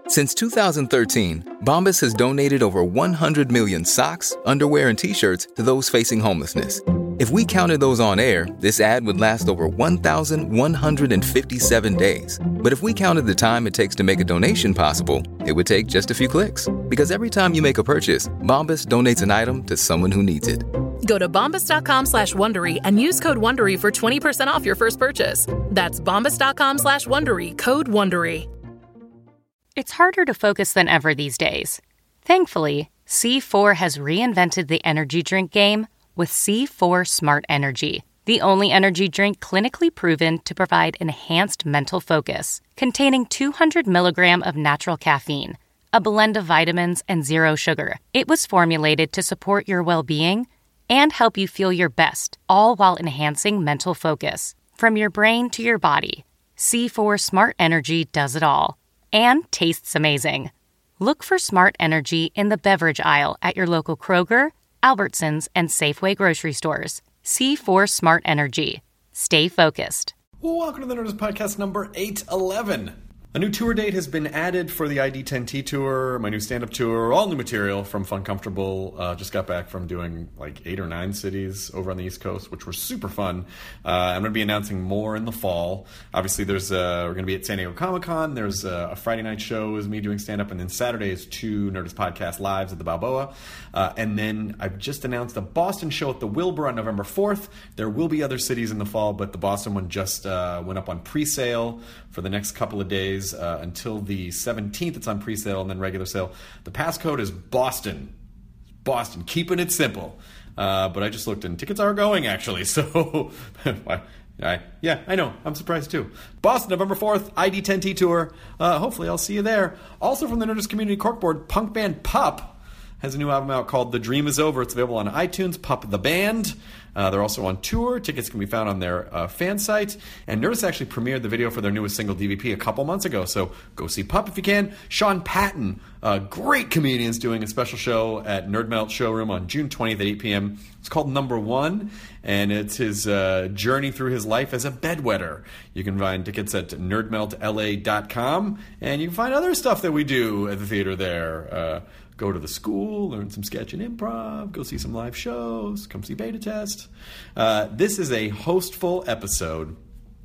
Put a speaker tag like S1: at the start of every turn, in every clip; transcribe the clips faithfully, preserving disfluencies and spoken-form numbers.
S1: Since two thousand thirteen, Bombas has donated over one hundred million socks, underwear, and T-shirts to those facing homelessness. If we counted those on air, this ad would last over one thousand one hundred fifty-seven days. But if we counted the time it takes to make a donation possible, it would take just a few clicks. Because every time you make a purchase, Bombas donates an item to someone who needs it.
S2: Go to bombas.com slash Wondery and use code Wondery for twenty percent off your first purchase. That's bombas.com slash Wondery, code Wondery.
S3: It's harder to focus than ever these days. Thankfully, C four has reinvented the energy drink game with C four Smart Energy, the only energy drink clinically proven to provide enhanced mental focus, containing two hundred milligrams of natural caffeine, a blend of vitamins, and zero sugar. It was formulated to support your well-being and help you feel your best, all while enhancing mental focus. From your brain to your body, C four Smart Energy does it all. And tastes amazing. Look for Smart Energy in the beverage aisle at your local Kroger, Albertsons, and Safeway grocery stores. C four Smart Energy. Stay focused.
S4: Welcome to the Nerdist Podcast number eight eleven. A new tour date has been added for the I D ten T tour, my new stand-up tour, all new material from Fun Comfortable. Uh, just got back from doing like eight or nine cities over on the East Coast, which were super fun. Uh, I'm going to be announcing more in the fall. Obviously, there's uh, we're going to be at San Diego Comic-Con. There's uh, a Friday night show is me doing stand-up, and then Saturday is two Nerdist Podcast Lives at the Balboa. Uh, and then I've just announced a Boston show at the Wilbur on November fourth. There will be other cities in the fall, but the Boston one just uh, went up on pre-sale for the next couple of days. Uh, until the seventeenth, it's on pre-sale and then regular sale. The passcode is Boston. Boston, keeping it simple. Uh, but I just looked and tickets are going, actually. So, I, I, yeah, I know. I'm surprised, too. Boston, November fourth, I D ten T Tour. Uh, hopefully I'll see you there. Also from the Nerdist Community Corkboard, punk band Pup has a new album out called The Dream Is Over. It's available on iTunes, Pup the Band. Uh, they're also on tour. Tickets can be found on their uh, fan site. And Nerdist actually premiered the video for their newest single, D V P, a couple months ago. So go see Pup if you can. Sean Patton, uh, great comedians, doing a special show at Nerd Melt Showroom on June twentieth at eight p.m. It's called Number One, and it's his uh, journey through his life as a bedwetter. You can find tickets at nerd melt L A dot com, and you can find other stuff that we do at the theater there. Uh, Go to the school, learn some sketch and improv, go see some live shows, come see Beta Test. Uh, this is a hostful episode.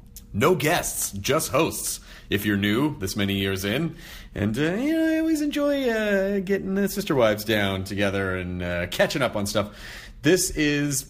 S4: No guests, just hosts, if you're new this many years in. And, uh, you know, I always enjoy uh, getting the sister wives down together and uh, catching up on stuff. This is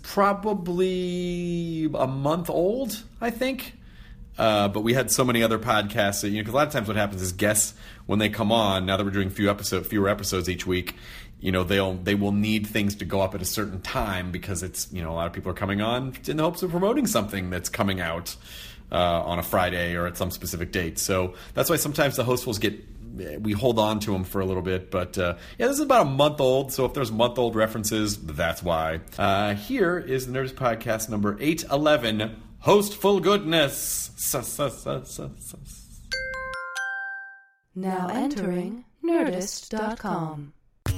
S4: probably a month old, I think. Uh, but we had so many other podcasts that, you know, because a lot of times what happens is guests, when they come on, now that we're doing few episode, fewer episodes each week, you know, they'll they will need things to go up at a certain time because it's, you know, a lot of people are coming on in the hopes of promoting something that's coming out uh, on a Friday or at some specific date. So that's why sometimes the hostfuls get, we hold on to them for a little bit. But uh, yeah, this is about a month old. So if there's month old references, that's why. Uh, here is the Nerdist Podcast number eight eleven. Hostful goodness.
S5: Now entering Nerdist dot com.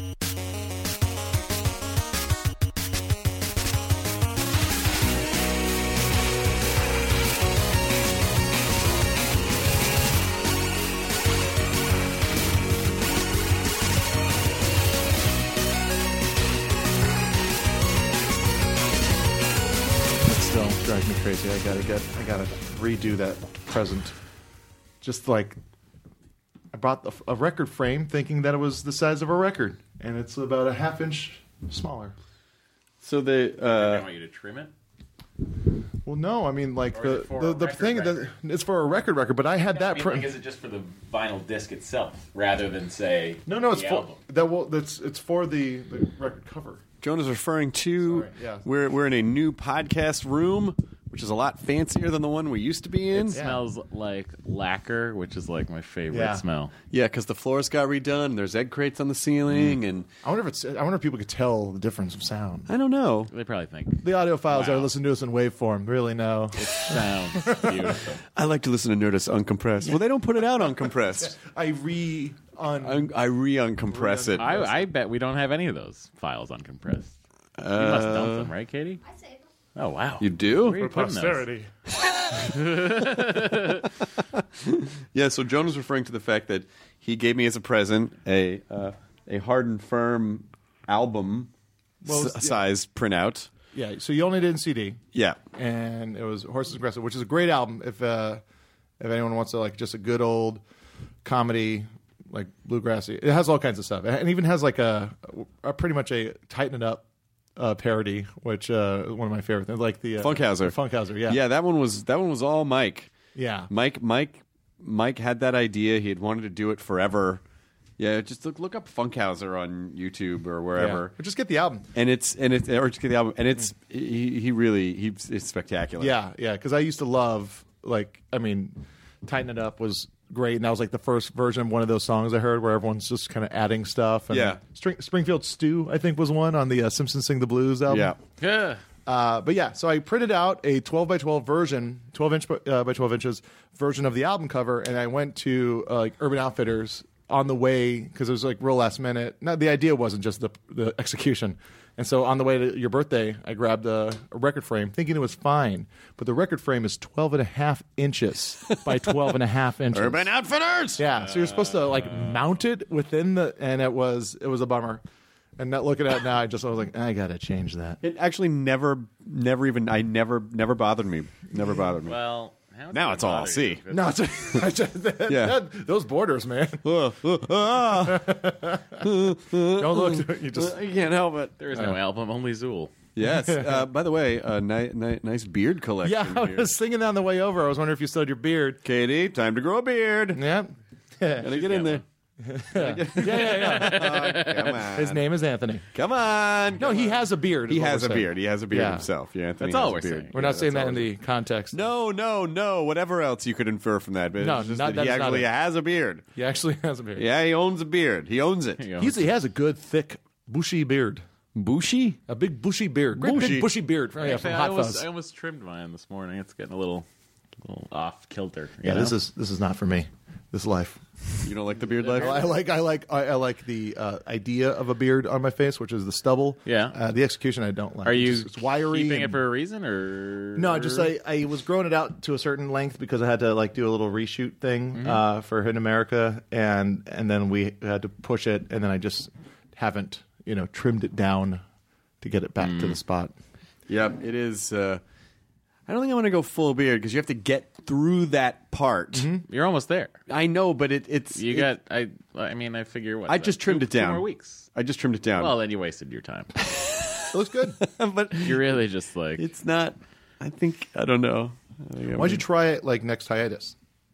S6: Drives me crazy. I gotta get. I gotta redo that present. Just like I bought a, a record frame, thinking that it was the size of a record, and it's about a half inch smaller.
S7: So they. Uh,
S8: I want you to trim it.
S6: Well, no, I mean like the the, the thing that it's for a record record, but I had
S8: no,
S6: that.
S8: I mean,
S6: Pr-
S8: like, is it just for the vinyl disc itself, rather than say
S6: no, no, it's
S8: the
S6: for
S8: album?
S6: that. Will that's it's for the, the record cover.
S7: Joan is referring to,
S6: Sorry, yeah.
S7: we're, we're in a new podcast room, which is a lot fancier than the one we used to be in.
S8: It smells like lacquer, which is like my favorite
S6: Yeah.
S8: smell.
S7: Yeah, because the floors got redone. There's egg crates on the ceiling, and
S6: I wonder if it's. I wonder if people could tell the difference of sound.
S7: I don't know.
S8: They probably think
S6: The audiophiles that
S8: Wow.
S6: are listening to us in waveform really know.
S8: it sounds beautiful.
S7: I like to listen to Nerdist uncompressed. Well, they don't put it out uncompressed.
S6: I re un.
S7: I, I re-uncompress it.
S8: I, I bet we don't have any of those files uncompressed. You must dump them, right, Katie? I save them. Oh, wow.
S7: You do?
S8: Where are you
S6: for
S8: putting those?
S6: posterity.
S7: Yeah, so Jonah was referring to the fact that he gave me as a present a uh, a hard and firm album
S6: Well,
S7: s-
S6: yeah.
S7: size printout.
S6: Yeah, so you only did in C D.
S7: Yeah.
S6: And it was Horses Aggressive, which is a great album if uh, if anyone wants to like just a good old comedy, like bluegrassy. It has all kinds of stuff. It even has like a, a pretty much a Tighten It Up uh, parody, which uh, is one of my favorite things. Like the uh,
S7: Funkhauser.
S6: Funkhauser, yeah.
S7: Yeah, that one was that one was all Mike.
S6: Yeah.
S7: Mike Mike Mike had that idea. He had wanted to do it forever. Yeah, just look look up Funkhauser on YouTube or wherever.
S6: Yeah. Or just get the album.
S7: And it's and it's or just get the album and it's he, he really he's it's spectacular.
S6: Yeah, yeah, because I used to love, like, I mean, Tighten It Up was great, and that was like the first version of one of those songs I heard where everyone's just kind of adding stuff. And
S7: Yeah.
S6: String, Springfield Stew, I think, was one on the uh, Simpsons Sing the Blues album.
S7: Yeah.
S2: Yeah.
S6: Uh, but yeah, so I printed out a twelve by twelve version, twelve inch uh, by twelve inches version of the album cover, and I went to uh, like Urban Outfitters on the way because it was like real last minute. No, the idea wasn't just the the execution. And so on the way to your birthday, I grabbed a, a record frame thinking it was fine. But the record frame is twelve and a half inches by twelve and a half inches.
S7: Urban Outfitters.
S6: Yeah, so you're supposed to like mount it within the, and it was it was a bummer. And not looking at it now, I just I was like, I gotta change that.
S7: It actually never never even I never never bothered me. Never bothered me.
S2: Well, how's
S7: Now
S2: it
S7: it's all I'll
S2: bother
S7: see.
S2: you?
S6: No, it's, I just,
S7: Yeah.
S6: those borders, man.
S7: Uh, uh, ah.
S6: Don't look. You just
S7: You can't help it.
S2: There is no album, only Zool.
S7: Yes. Uh, by the way, a ni- ni- nice beard collection.
S6: yeah. I
S7: here.
S6: was singing that on the way over. I was wondering if you still had your beard.
S7: Katie, time to grow a beard.
S6: Yeah.
S7: Gotta get in there.
S6: yeah, yeah, yeah.
S7: Come on.
S6: His name is Anthony.
S7: Come on.
S6: No,
S7: Come
S6: he
S7: on.
S6: has a beard. is
S7: He
S6: what
S7: has
S6: we're
S7: a
S6: saying.
S7: beard. He has a beard
S6: Yeah.
S7: himself. Yeah, Anthony
S2: That's all
S7: has a
S2: we're
S7: beard.
S2: saying.
S6: We're
S7: Yeah,
S6: not saying
S7: that's
S6: that in
S7: all
S6: the context.
S7: No, no, no. Whatever else you could infer from that, but
S6: No,
S7: it's just
S6: not-
S7: that he
S6: that's not
S7: actually
S6: it.
S7: has a beard.
S6: He actually has a beard.
S7: Yeah, he owns a beard. He owns it.
S2: You know.
S6: He's, he has a good, thick, bushy beard.
S7: Bushy?
S6: A big, bushy beard. Great
S7: Bushy.
S6: big, bushy beard. Oh, yeah,
S2: Actually,
S6: from
S2: I,
S6: Hot
S2: almost,
S6: Fuzz.
S2: I almost trimmed mine this morning. It's getting a little, little off kilter. you
S6: Yeah, this
S2: know?
S6: is this is not for me. This life.
S7: You don't like the beard life?
S6: I like I like I, I like the uh, idea of a beard on my face, which is the stubble.
S2: Yeah.
S6: Uh, the execution I don't like.
S2: Are
S6: It's
S2: you
S6: just- it's wiry?
S2: keeping it
S6: and-
S2: for a reason, or
S6: No, just I, I was growing it out to a certain length because I had to like do a little reshoot thing
S2: Mm-hmm.
S6: uh, for Hidden America, and and then we had to push it, and then I just haven't you know trimmed it down to get it back
S2: Mm.
S6: to the spot.
S7: Yep, it is. Uh, I don't think I want to go full beard because you have to get through that part.
S2: You're almost there.
S7: I know, but it, it's.
S2: You
S7: it-
S2: got. I. I mean, I figure what.
S7: I
S2: uh,
S7: just trimmed
S2: two,
S7: it down.
S2: Two more weeks.
S7: I just trimmed it down.
S2: Well, then you wasted your time.
S6: It looks good.
S7: but
S2: You're really just like.
S7: it's not. I think I don't know. I think I
S6: Why don't
S7: would-
S6: you try it like next hiatus?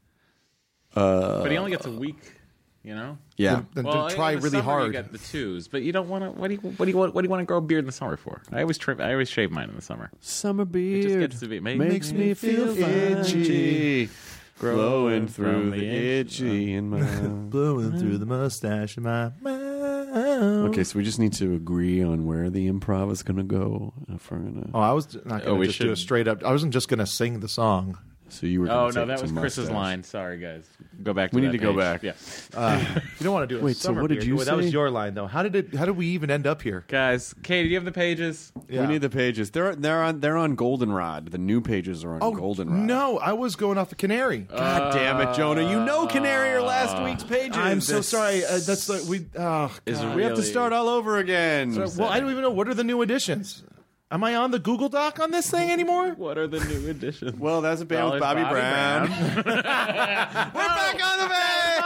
S2: but he only gets a week. You know.
S7: Yeah.
S6: Then
S2: Well,
S6: to try
S2: in the
S6: really
S2: summer
S6: hard.
S2: You got the twos, but you don't want to. What do you? What do you? want- What do you want to grow a beard in the summer for? I always trim. I always shave mine in the summer.
S7: Summer
S2: It
S7: beard
S2: just gets to be makes,
S7: makes me feel itchy, glowing through the itchy in my.
S6: Blowing through the mustache in my mouth.
S7: Okay, so we just need to agree on where the improv is going to go. If we're gonna,
S6: Oh, I was not
S2: Oh,
S6: going to
S2: we
S6: just do a
S2: should-
S6: straight up. I wasn't just going to sing the song.
S7: so you were.
S2: Oh
S7: gonna
S2: no,
S7: take
S2: that
S7: it
S2: was
S7: to
S2: Chris's
S7: mustache.
S2: line. Sorry, guys. Go back. To
S7: We need
S2: that
S7: to go
S2: page.
S7: back.
S2: Yeah,
S6: You don't want to do a
S7: Wait, so
S6: summer
S7: what did
S6: beard.
S7: you
S6: Well, That was
S7: say?
S6: your line, though. How did it? How did we even end up here?
S2: guys. Katie, do you have the pages?
S6: Yeah.
S7: We need the pages. They're they're on they're on Goldenrod. The new pages are on
S6: Oh,
S7: Goldenrod.
S6: no, I was going off the Canary.
S7: God damn it, Jonah! You know Canary are last week's pages.
S6: I'm so
S7: This-
S6: sorry. Uh, that's the we. Oh,
S2: Is
S6: God.
S7: We have to
S2: really-
S7: start all over again.
S6: So- well, I don't even know what are the new additions. Am I on the Google Doc on this thing anymore?
S2: What are the new additions?
S7: well, that's a band with Bobby, Brown. We're back on the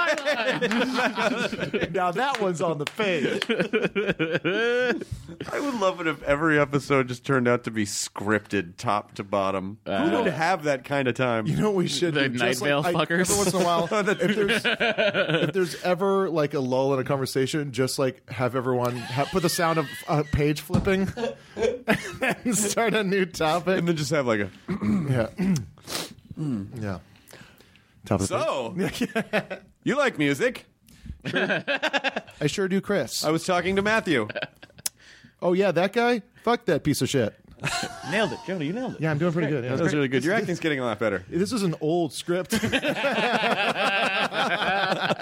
S7: page.
S6: Now that one's on the page.
S7: I would love it if every episode just turned out to be scripted, top to bottom. Who would have that kind of time?
S6: You know what we should
S2: The
S6: do?
S2: Night
S6: Just
S2: Vale
S6: like, I-
S2: fuckers.
S6: Every once in a while, if there's if there's ever like a lull in a conversation, just like have everyone ha put the sound of uh, page flipping and start a new topic.
S7: and then just have like a.
S6: Yeah, yeah. Topic.
S7: So, you like music?
S6: I sure do, Chris.
S7: I was talking to Matthew.
S6: Oh yeah, that guy. Fuck that piece of shit.
S2: Nailed it, Jonah. You nailed it.
S6: Yeah, I'm doing pretty good. Yeah,
S7: That was really good. Your acting's getting a lot better.
S6: This is an old script.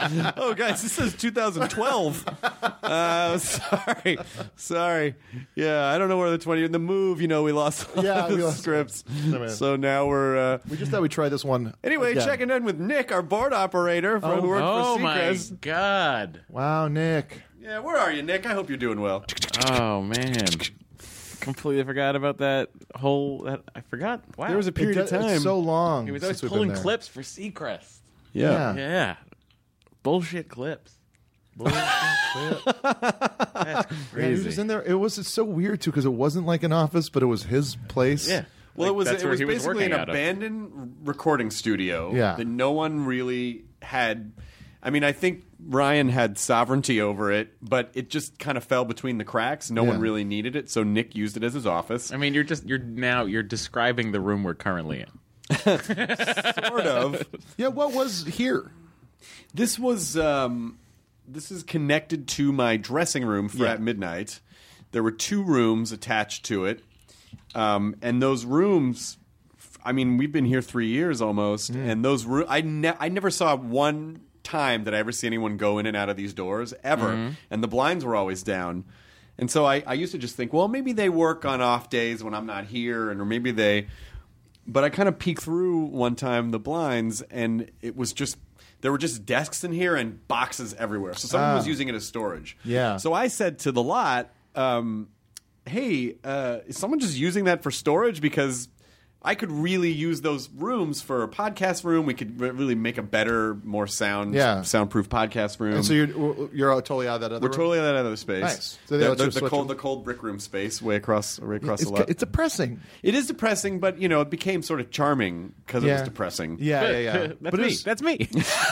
S7: Oh, guys, this is two thousand twelve. Uh, sorry, sorry. Yeah, I don't know where the twenty. In the move, you know, we lost all
S6: Yeah,
S7: the
S6: we lost-
S7: scripts.
S6: No, man.
S7: So now we're. Uh,
S6: We just thought we'd try this one.
S7: anyway,
S6: again.
S7: checking in with Nick, our board operator from
S6: Oh.
S7: who worked
S8: Oh
S7: for
S8: my
S7: Seacrest.
S8: god!
S6: Wow, Nick.
S7: Yeah, where are you, Nick? I hope you're doing well.
S8: Oh man, completely forgot about that whole. That I forgot. Wow,
S7: There was a period
S6: It
S7: of
S6: do-
S7: time.
S6: It's so long.
S8: he was always
S6: since we've
S8: pulling
S6: been there.
S8: clips for Seacrest.
S7: yeah.
S6: Yeah.
S8: Yeah, bullshit clips. That's
S6: Yeah, he was
S8: crazy.
S6: just in there. It was so weird too because it wasn't like an office, but it was his place.
S8: Yeah.
S7: Well,
S8: Like,
S7: it was
S8: that's
S7: it
S8: where
S7: was
S8: he was
S7: basically an
S8: working out of.
S7: abandoned recording studio
S6: Yeah.
S7: that no one really had. I mean, I think Ryan had sovereignty over it, but it just kind of fell between the cracks. No
S6: Yeah.
S7: one really needed it, so Nick used it as his office.
S8: I mean, you're just you're now you're describing the room we're currently in.
S7: Sort of.
S6: Yeah. What was here?
S7: This was um, this is connected to my dressing room for
S6: Yeah.
S7: at midnight. There were two rooms attached to it, um, and those rooms. I mean, we've been here three years almost, and those roo- I ne- I never saw one time that I ever see anyone go in and out of these doors ever, and the blinds were always down. And so I, I used to just think, well, maybe they work on off days when I'm not here, and or maybe they. But I kind of peeked through one time the blinds, and it was just there were just desks in here and boxes everywhere. So someone
S6: Ah.
S7: was using it as storage.
S6: Yeah.
S7: So I said to the lot, um, "Hey, uh, is someone just using that for storage? Because I could really use those rooms for a podcast room. We could re- really make a better, more sound,
S6: Yeah.
S7: soundproof podcast room.
S6: And so you're you're totally out of that other
S7: We're
S6: room?
S7: totally out of that other space.
S6: Nice. So they
S7: the
S6: let you
S7: the, the
S6: switch
S7: cold,
S6: them?
S7: the cold brick room space, way across, way across
S6: It's,
S7: the lot.
S6: it's depressing.
S7: It is depressing, but you know, it became sort of charming because it
S6: Yeah.
S7: was depressing.
S6: Yeah, yeah, yeah.
S8: That's
S6: but
S8: me.
S6: it's,
S8: That's me.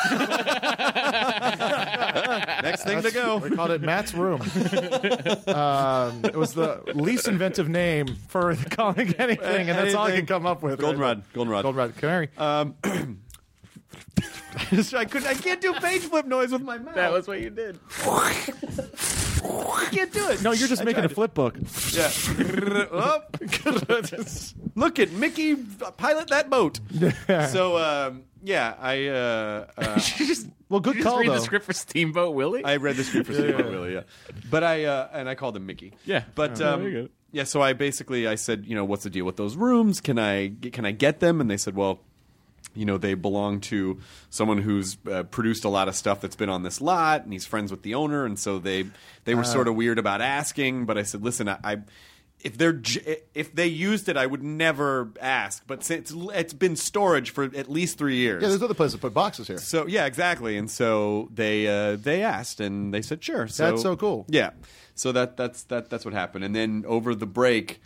S7: Next thing to go.
S6: we called it Matt's room. um, it was the least inventive name for calling anything, and that's all I
S7: Anything.
S6: could come up with.
S7: Goldenrod. Goldenrod.
S6: Goldenrod Canary.
S7: Um, I could. I can't do page flip noise with my mouth.
S8: That was what you did.
S7: I can't do it.
S6: no, you're just making a flip book.
S7: Yeah. Oh. Look at Mickey pilot that boat. So um, yeah, I uh, uh,
S6: Well, good
S8: Did you just
S6: call
S8: read
S6: though.
S8: the script for Steamboat Willie?
S7: I read the script for Steamboat Willie. Yeah, but I uh, and I called him Mickey.
S8: Yeah.
S7: but
S8: Oh,
S7: um,
S8: very good.
S7: yeah. So I basically I said, you know, what's the deal with those rooms? Can I can I get them? And they said, well, you know, they belong to someone who's uh, produced a lot of stuff that's been on this lot, and he's friends with the owner, and so they they were sort of weird about asking. But I said, listen, I, I if they're j- if they used it, I would never ask. But since it's been storage for at least three years,
S6: Yeah, there's other places to put boxes here.
S7: so yeah, exactly. And so they uh, they asked, and they said sure. So,
S6: That's so cool.
S7: Yeah. So that that's that that's what happened. And then over the break,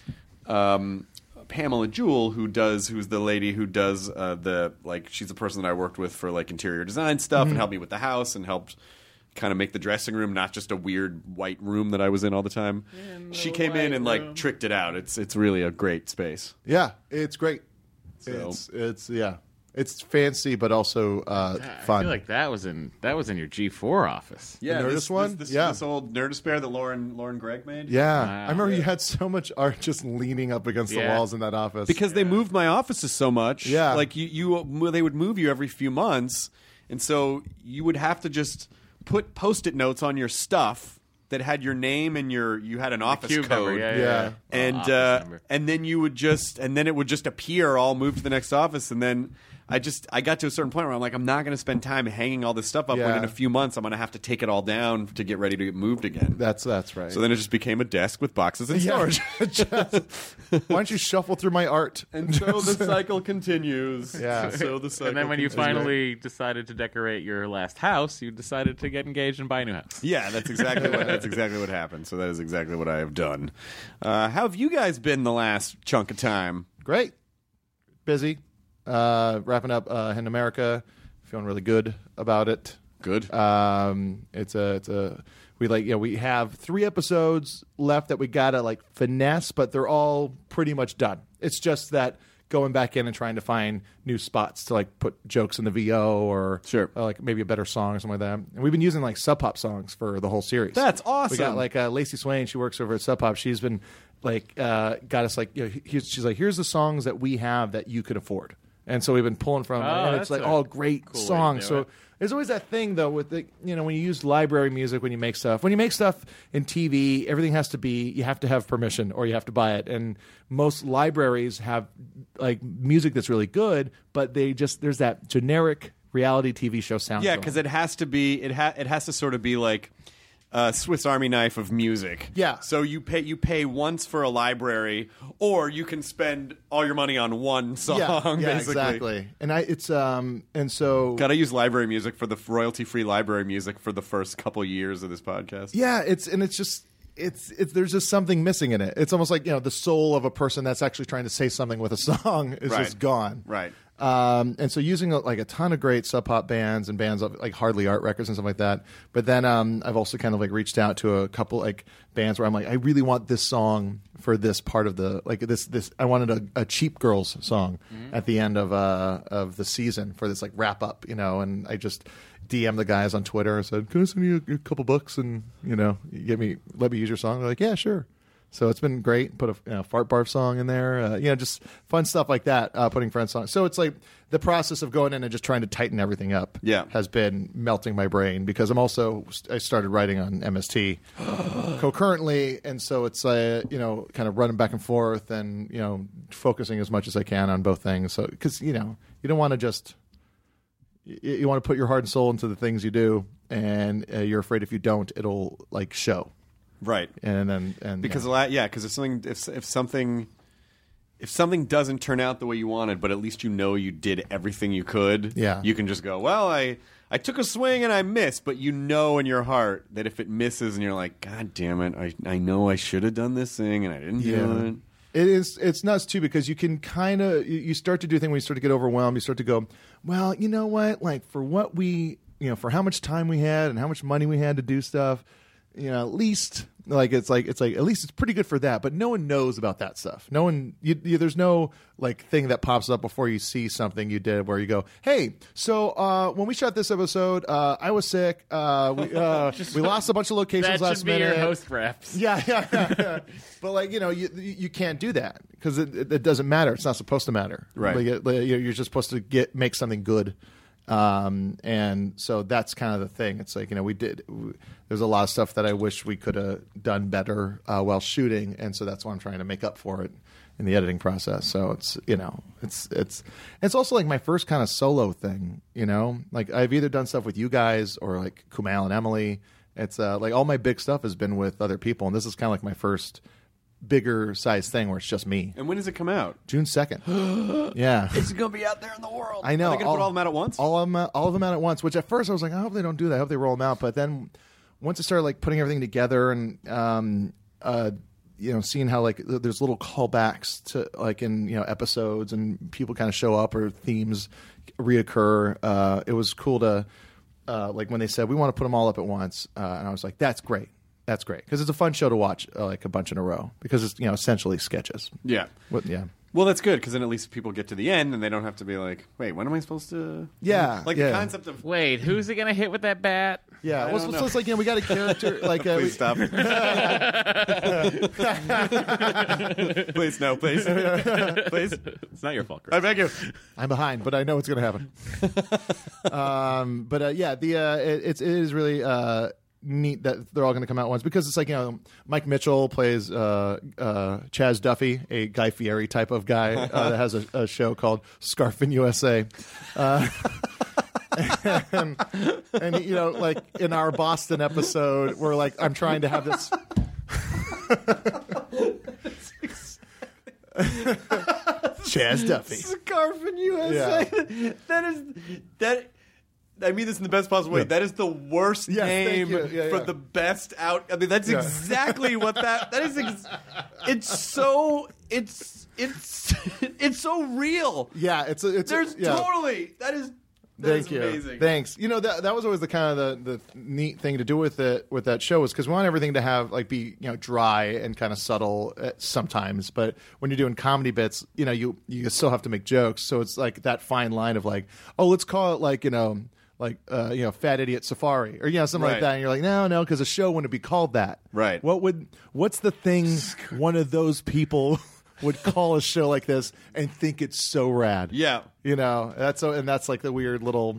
S7: um, Pamela Jewell, who does who's the lady who does uh, the like she's the person that I worked with for like interior design stuff
S6: Mm-hmm.
S7: and helped me with the house and helped kind of make the dressing room not just a weird white room that I was in all the time. She came in and like tricked it out. It's it's really a great space.
S6: Yeah, it's great.
S7: So-
S6: It's it's yeah, it's fancy but also uh,
S8: I
S6: fun.
S8: feel like that was in that was in your G four office.
S7: Yeah,
S6: Nerdist
S7: this,
S6: one?
S7: This, this,
S6: Yeah.
S7: this old Nerdispair that Lauren Lauren Gregg made.
S6: yeah,
S8: Wow.
S6: I remember you had so much art just leaning up against the
S8: Yeah.
S6: walls in that office
S7: Because they moved my offices so much.
S6: Yeah.
S7: Like you, you, they would move you every few months, and so you would have to just put post-it notes on your stuff that had your name and your you had an office
S8: Cube
S7: code.
S8: number, yeah, yeah,
S6: Yeah.
S8: yeah.
S7: And
S8: Oh, office
S7: uh,
S8: number.
S7: and then you would just and then it would just appear all moved to the next office, and then I just I got to a certain point where I'm like, I'm not going to spend time hanging all this stuff up when
S6: Yeah.
S7: in a few months I'm going to have to take it all down to get ready to get moved again.
S6: That's that's right.
S7: So then it just became a desk with boxes and
S6: Yeah.
S7: storage.
S6: Just- why don't you shuffle through my art?
S7: And so the cycle continues.
S6: Yeah.
S7: So the cycle
S8: And then when you
S7: continues.
S8: finally decided to decorate your last house, you decided to get engaged and buy a new house.
S7: Yeah, that's exactly what that's exactly what happened. So that is exactly what I have done. Uh, how have you guys been the last chunk of time?
S6: Great, busy, uh, wrapping up uh, in America, feeling really good about it.
S7: Good.
S6: Um, it's a, it's a, we like, you know, we have three episodes left that we gotta like finesse, but they're all pretty much done. It's just that going back in and trying to find new spots to like put jokes in the V O or
S7: Sure.
S6: uh, like maybe a better song or something like that. And we've been using like Sub Pop songs for the whole series.
S7: That's awesome.
S6: We got like uh, Lacey Swain. She works over at Sub Pop. She's been like uh, got us like you know, here's, she's like here's the songs that we have that you could afford. And so we've been pulling from,
S8: Oh,
S6: and
S8: that's
S6: it's like
S8: a
S6: all great
S8: cool way to
S6: songs.
S8: do
S6: So
S8: it.
S6: There's always that thing though with the you know when you use library music when you make stuff. When you make stuff in T V, everything has to be you have to have permission or you have to buy it. And most libraries have like music that's really good, but they just there's that generic reality T V show sound.
S7: Yeah,
S6: to
S7: because
S6: them.
S7: it has to be. It ha- It has to sort of be like a Swiss Army knife of music.
S6: Yeah.
S7: So you pay you pay once for a library, or you can spend all your money on one song.
S6: yeah, yeah,
S7: basically.
S6: exactly. And I it's um and so
S7: Got to use library music for the royalty free library music for the first couple years of this podcast.
S6: yeah, it's and it's just. It's it's there's just something missing in it. It's almost like you know the soul of a person that's actually trying to say something with a song is
S7: Right.
S6: just gone.
S7: Right.
S6: Um, and so using like a ton of great sub pop bands and bands of, like Hardly Art Records and stuff like that. But then um, I've also kind of like reached out to a couple like bands where I'm like I really want this song for this part of the like this this I wanted a, a Cheap Girls song
S7: Mm-hmm.
S6: at the end of uh of the season for this like wrap up, you know. And I just D M'd the guys on Twitter and said, "Can I send you a, a couple bucks and you know you get me let me use your song?" They're like, "Yeah, sure." So it's been great. Put a you know, fart barf song in there, uh, you know, just fun stuff like that. Uh, putting friends songs. So it's like the process of going in and just trying to tighten everything up.
S7: Yeah.
S6: has been melting my brain because I'm also I started writing on M S T concurrently, and so it's uh, you know kind of running back and forth and you know focusing as much as I can on both things. So because you know you don't want to just you, you want to put your heart and soul into the things you do, and uh, you're afraid if you don't, it'll like show.
S7: Right.
S6: And then and
S7: Because
S6: yeah.
S7: a lot, yeah, because if something if if something if something doesn't turn out the way you wanted, but at least you know you did everything you could,
S6: Yeah.
S7: you can just go, well, I I took a swing and I missed, but you know in your heart that if it misses and you're like, God damn it, I I know I should have done this thing and I didn't do it.
S6: It is. It's nuts too because you can kind of you, you start to do things when you start to get overwhelmed. You start to go, well, you know what? Like for what we, you know, for how much time we had and how much money we had to do stuff, you know, at least like it's like it's like at least it's pretty good for that. But no one knows about that stuff. No one. You, you, there's no like thing that pops up before you see something you did where you go, hey, so uh, when we shot this episode, uh, I was sick. Uh, we uh, we lost a bunch of locations
S8: That
S6: last
S8: should be
S6: minute.
S8: your host reps.
S6: Yeah, yeah, yeah, yeah. But like you know, you you can't do that because it, it, it doesn't matter. It's not supposed to matter.
S7: Right.
S6: Like, it- like, you're just supposed to get make something good. Um, and so that's kind of the thing. It's like you know, we did. We, there's a lot of stuff that I wish we could have done better uh, while shooting, and so that's why I'm trying to make up for it in the editing process. So it's you know, it's it's it's also like my first kind of solo thing. You know, like I've either done stuff with you guys or like Kumail and Emily. It's uh, like all my big stuff has been with other people, and this is kind of like my first bigger size thing where it's just me.
S7: And when does it come out?
S6: June second. Yeah.
S7: It's gonna be out there in the world.
S6: I know.
S7: Are they gonna put all of them out at once?
S6: All of them, all of them out at once. Which at first I was like, I hope they don't do that. I hope they roll them out. But then once I started like putting everything together and um, uh, you know, seeing how like th- there's little callbacks to like in you know episodes and people kind of show up or themes reoccur. Uh, it was cool to uh, like when they said we want to put them all up at once, uh, and I was like, that's great. That's great because it's a fun show to watch, uh, like a bunch in a row, because it's you know essentially sketches.
S7: Yeah.
S6: What, yeah.
S7: Well, that's good because then at least people get to the end and they don't have to be like, wait, when am I supposed to?
S6: Yeah,
S7: Like
S6: yeah.
S7: the concept of.
S8: Wait, who's he gonna hit with that bat?
S6: Yeah,
S7: I
S6: well,
S7: don't
S6: so, so
S7: know.
S6: it's like you know we got a character like uh, we,
S7: Please stop. Please no, please, please.
S8: It's not your fault,
S7: I
S8: Chris.
S7: beg you.
S6: I'm behind, but I know it's going to happen. um, but uh, yeah, the uh, it, it's it is really uh, neat that they're all going to come out at once because it's like you know Mike Mitchell plays uh, uh, Chaz Duffy, a Guy Fieri type of guy uh, that has a, a show called Scarf in U S A. Uh, and, and you know, like in our Boston episode, we're like, I'm trying to have this. Chaz Duffy.
S7: Scarf in U S A. That is that. I mean this in the best possible way.
S6: Yeah.
S7: That is the worst
S6: Yes, thank
S7: name
S6: you. Yeah,
S7: for
S6: yeah.
S7: the best out. I mean, that's
S6: Yeah.
S7: exactly what that. That is. Ex- it's so. It's it's it's so real.
S6: Yeah, it's a, it's a-
S7: There's
S6: yeah.
S7: totally that is. That
S6: Thank
S7: is
S6: you.
S7: amazing.
S6: Thanks. You know that that was always the kind of the, the neat thing to do with it with that show was because we want everything to have like be you know dry and kind of subtle uh, sometimes, but when you're doing comedy bits, you know you you still have to make jokes, so it's like that fine line of like, oh, let's call it like you know like uh, you know Fat Idiot Safari or you know something
S7: Right.
S6: like that, and you're like, no, no, because a show wouldn't be called that.
S7: Right.
S6: What would what's the thing one of those people would call a show like this and think it's so rad?
S7: Yeah.
S6: You know, that's so, and that's like the weird little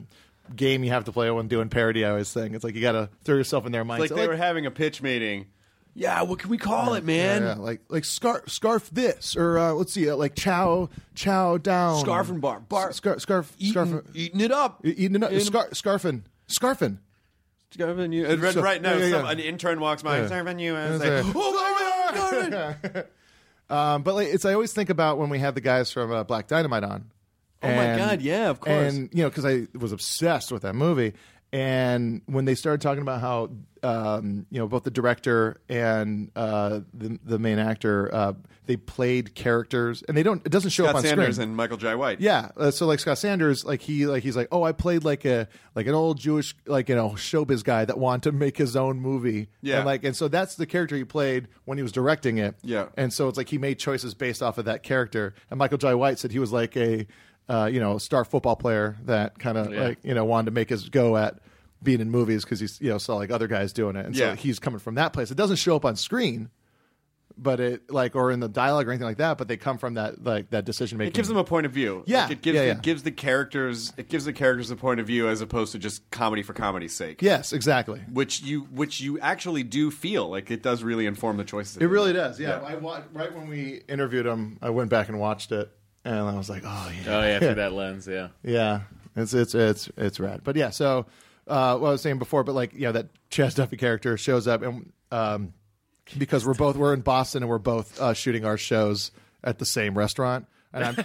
S6: game you have to play when doing parody. I always think it's like you got to throw yourself in their mindset.
S7: Like they were having a pitch meeting. Yeah, what can we call it, man?
S6: Yeah, yeah. Like like scarf scarf this or uh, let's see, uh, like chow chow down
S7: Scarf and bar, bar,
S6: scarf scarf
S7: eating,
S6: scarf
S7: eating it up,
S6: eating it up,
S7: In-
S6: scar, scarfing scarfing.
S7: Scarfing you. Right,
S6: So-
S7: right now,
S6: yeah, yeah,
S7: some,
S6: yeah.
S7: an intern walks by.
S6: Yeah.
S7: Scarfing you, and
S6: And
S7: it's
S6: it's
S7: like,
S6: like,
S7: oh my god!
S6: Um, but like, it's I always think about when we had the guys from uh, Black Dynamite on.
S7: Oh my God, yeah, of course.
S6: And you know, because I was obsessed with that movie, and when they started talking about how um, you know both the director and uh, the the main actor uh, they played characters, and they don't it doesn't show
S7: Scott
S6: up on
S7: Sanders
S6: screen.
S7: and Michael J. White.
S6: Yeah, uh, so like Scott Sanders, like he like he's like, oh, I played like a like an old Jewish like you know showbiz guy that wanted to make his own movie.
S7: Yeah.
S6: and like and so that's the character he played when he was directing it.
S7: Yeah.
S6: and so it's like he made choices based off of that character. And Michael J. White said he was like a uh, you know star football player that kind of
S8: Yeah.
S6: like you know wanted to make his go at being in movies because he's you know saw like other guys doing it, and
S7: Yeah.
S6: so he's coming from that place. It doesn't show up on screen. But it like or in the dialogue or anything like that, but they come from that like that decision making.
S7: It gives them a point of view.
S6: Yeah,
S7: Like, it gives
S6: yeah, yeah.
S7: it gives the characters it gives the characters a point of view as opposed to just comedy for comedy's sake.
S6: Yes, exactly.
S7: Which you which you actually do feel like it does really inform the choices.
S6: It really does. Yeah,
S7: Yeah.
S6: I wa- right when we interviewed him, I went back and watched it, and I was like, oh yeah,
S8: Oh yeah, through that lens, yeah.
S6: yeah, it's it's it's it's rad. But yeah, so uh, what I was saying before, but like yeah, that Chaz Duffy character shows up, and um, because we're both we're in Boston and we're both uh, shooting our shows at the same restaurant, and I'm.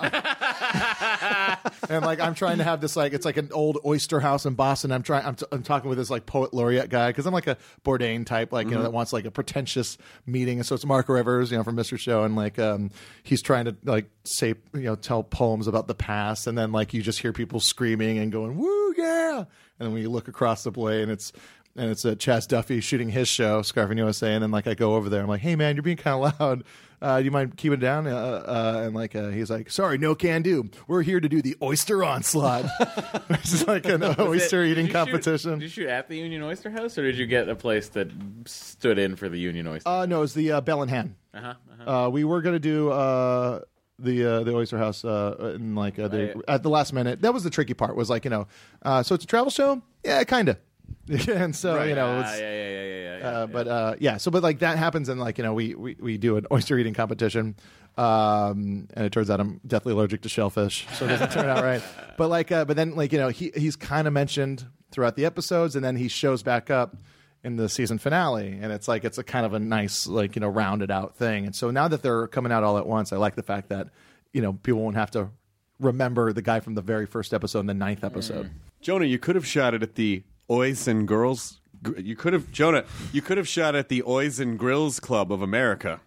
S6: I'm and like I'm trying to have this like it's like an old oyster house in Boston. I'm trying. I'm, t- I'm talking with this like poet laureate guy because I'm like a Bourdain type, like you know that wants like a pretentious meeting. And so it's Mark Rivers, you know, from Mister Show, and like um, he's trying to like say you know tell poems about the past, and then like you just hear people screaming and going woo yeah, and then when you look across the way and it's. And it's uh, Chaz Duffy shooting his show, Scarfing U S A, and then like I go over there, I'm like, "Hey man, you're being kind of loud. Uh, do you mind keeping it down?" Uh, uh, and like uh, he's like, "Sorry, no can do. We're here to do the oyster onslaught." Which is like an oyster
S8: Did
S6: eating
S8: you shoot-
S6: competition.
S8: did you shoot at the Union Oyster House, or did you get a place that stood in for the Union Oyster?
S6: Uh, no, it's the uh, Bell and Han.
S8: Uh-huh, uh-huh.
S6: Uh, we were gonna do uh, the uh, the Oyster House uh, in like uh, the,
S8: Right.
S6: at the last minute. That was the tricky part. Was like you know, uh, so it's a travel show. Yeah, kind of. And so you know,
S8: Ah,
S6: it's,
S8: yeah, yeah, yeah, yeah, yeah, yeah,
S6: Uh,
S8: yeah.
S6: but uh, yeah, so but like that happens, and like you know, we we, we do an oyster eating competition, um, and it turns out I'm deathly allergic to shellfish, so it doesn't turn out right. But like, uh, but then like you know, he he's kind of mentioned throughout the episodes, and then he shows back up in the season finale, and it's like it's a kind of a nice like you know rounded out thing. And so now that they're coming out all at once, I like the fact that you know people won't have to remember the guy from the very first episode and the ninth episode.
S7: Jonah, you could have shot it at the Oys and Girls. You could have Jonah. You could have shot at the Oys and Grills Club of America.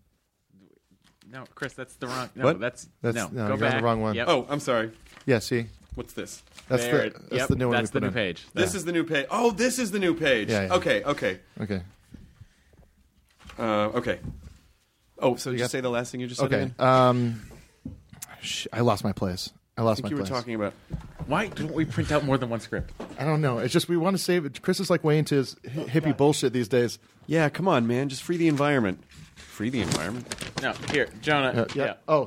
S8: No, Chris, that's the wrong. No,
S7: What?
S8: that's,
S6: That's-
S8: no.
S6: no,
S8: Go
S6: you're on
S8: back.
S6: the wrong one.
S8: Yep.
S7: Oh, I'm sorry.
S6: Yeah, see,
S7: What's this?
S6: that's
S8: There
S6: the
S8: it-
S6: that's
S8: yep,
S6: the new one.
S8: That's
S6: we
S8: the
S6: put
S8: new
S6: in.
S8: page.
S7: This is the new page. Oh, this is the new page.
S6: Yeah, yeah.
S7: Okay, okay,
S6: Okay.
S7: uh, okay. Oh, so did you
S6: got-
S7: say the last thing you just said
S6: Okay.
S7: again?
S6: Um, sh- I lost my place. I
S7: I
S6: lost
S7: think
S6: my
S7: you were
S6: place.
S7: talking about.
S8: Why don't we print out more than one script?
S6: I don't know. It's just we want to save it. Chris is like way into his hi- hippie bullshit these days.
S7: Yeah, come on, man. Just free the environment. Free the environment.
S8: No, here, Jonah.
S6: Uh, yeah.
S8: yeah.
S6: Oh.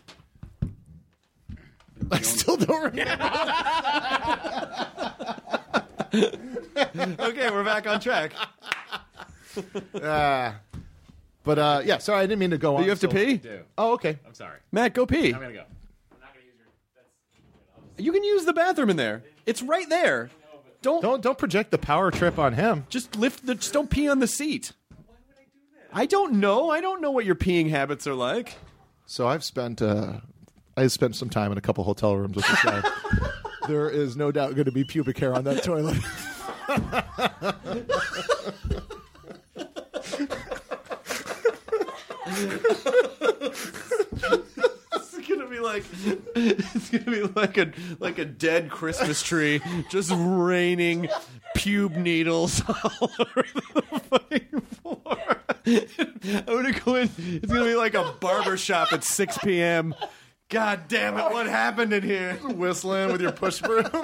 S6: I still don't remember.
S7: Okay, we're back on track.
S6: Ah. But uh, yeah, sorry, I didn't mean to go on.
S7: You have to
S6: so-
S7: pee?
S8: Do.
S6: Oh, okay.
S8: I'm sorry.
S7: Matt, go pee.
S8: I'm gonna go. I'm not gonna use your. That's.
S7: You can use the bathroom in there. It's right there. Don't
S6: Don't don't project the power trip on him.
S7: just lift the. Just don't pee on the seat. Why would I do that? I don't know. I don't know what your peeing habits are like.
S6: So I've spent uh, I spent some time in a couple hotel rooms with this guy. There is no doubt going to be pubic hair on that toilet.
S7: It's gonna be like it's gonna be like a like a dead Christmas tree, just raining pube needles all over the fucking floor. I'm gonna go in. It's gonna be like a barber shop at six p.m. God damn it! What happened in here?
S6: Whistling with your push broom.
S7: Wait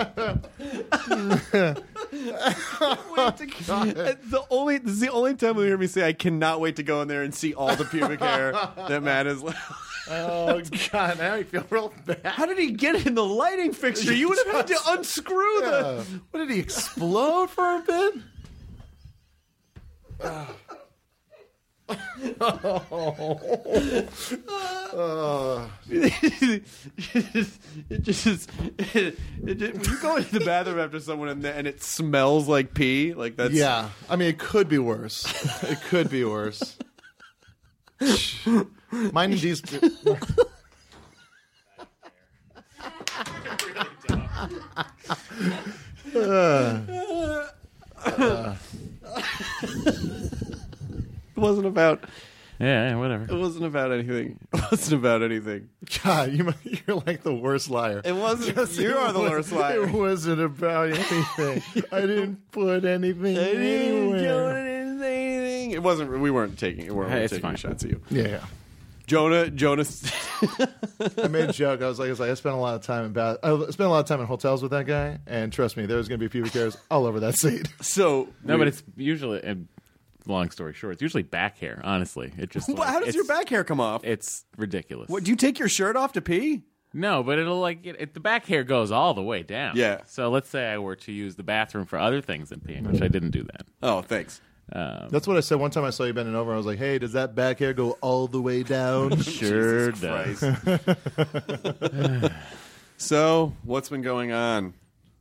S7: to, the only this is the only time you'll hear me say I cannot wait to go in there and see all the pubic hair that Matt has left.
S6: Oh, God, now I feel real bad.
S7: How did he get in the lighting fixture? You would have had to unscrew
S6: Yeah.
S7: the...
S6: What, did he explode for a bit?
S7: it just, it, it just when you go into the bathroom after someone in there and it smells like pee, like that's
S6: Yeah, I mean, it could be worse. It could be worse. Mine and D's. uh, uh.
S7: It wasn't about.
S8: Yeah, yeah, whatever.
S7: It wasn't about anything. It wasn't about anything.
S6: God, you, you're like the worst liar.
S7: It wasn't.
S6: Just-
S7: you
S6: it
S7: are the
S6: was-
S7: worst liar.
S6: It wasn't about anything. I didn't put anything
S7: I didn't do
S6: anywhere.
S7: anything. It wasn't. We weren't taking. We weren't
S8: Hey, it's
S7: taking
S8: fine.
S7: shots at you.
S6: Yeah, yeah.
S7: Jonah. Jonas.
S6: I made a joke. I was like, I was like, I spent a lot of time in bath. I spent a lot of time in hotels with that guy, and trust me, there was going to be pubic hairs all over that seat.
S7: So
S8: No,
S7: we-
S8: but it's usually. Uh, long story short, it's usually back hair. Honestly, it just.
S7: But
S8: like,
S7: how does
S8: it's-
S7: your back hair come off?
S8: It's ridiculous.
S7: What? Do you take your shirt off to pee?
S8: No, but it'll like it, it, the back hair goes all the way down.
S7: Yeah.
S8: So let's say I were to use the bathroom for other things than peeing, which I didn't do that.
S7: Oh, thanks.
S8: Um,
S6: That's what I said one time. I saw you bending over. I was like, "Hey, does that back hair go all the way down?"
S8: sure
S7: Jesus
S8: does.
S7: Christ. So, what's been going on?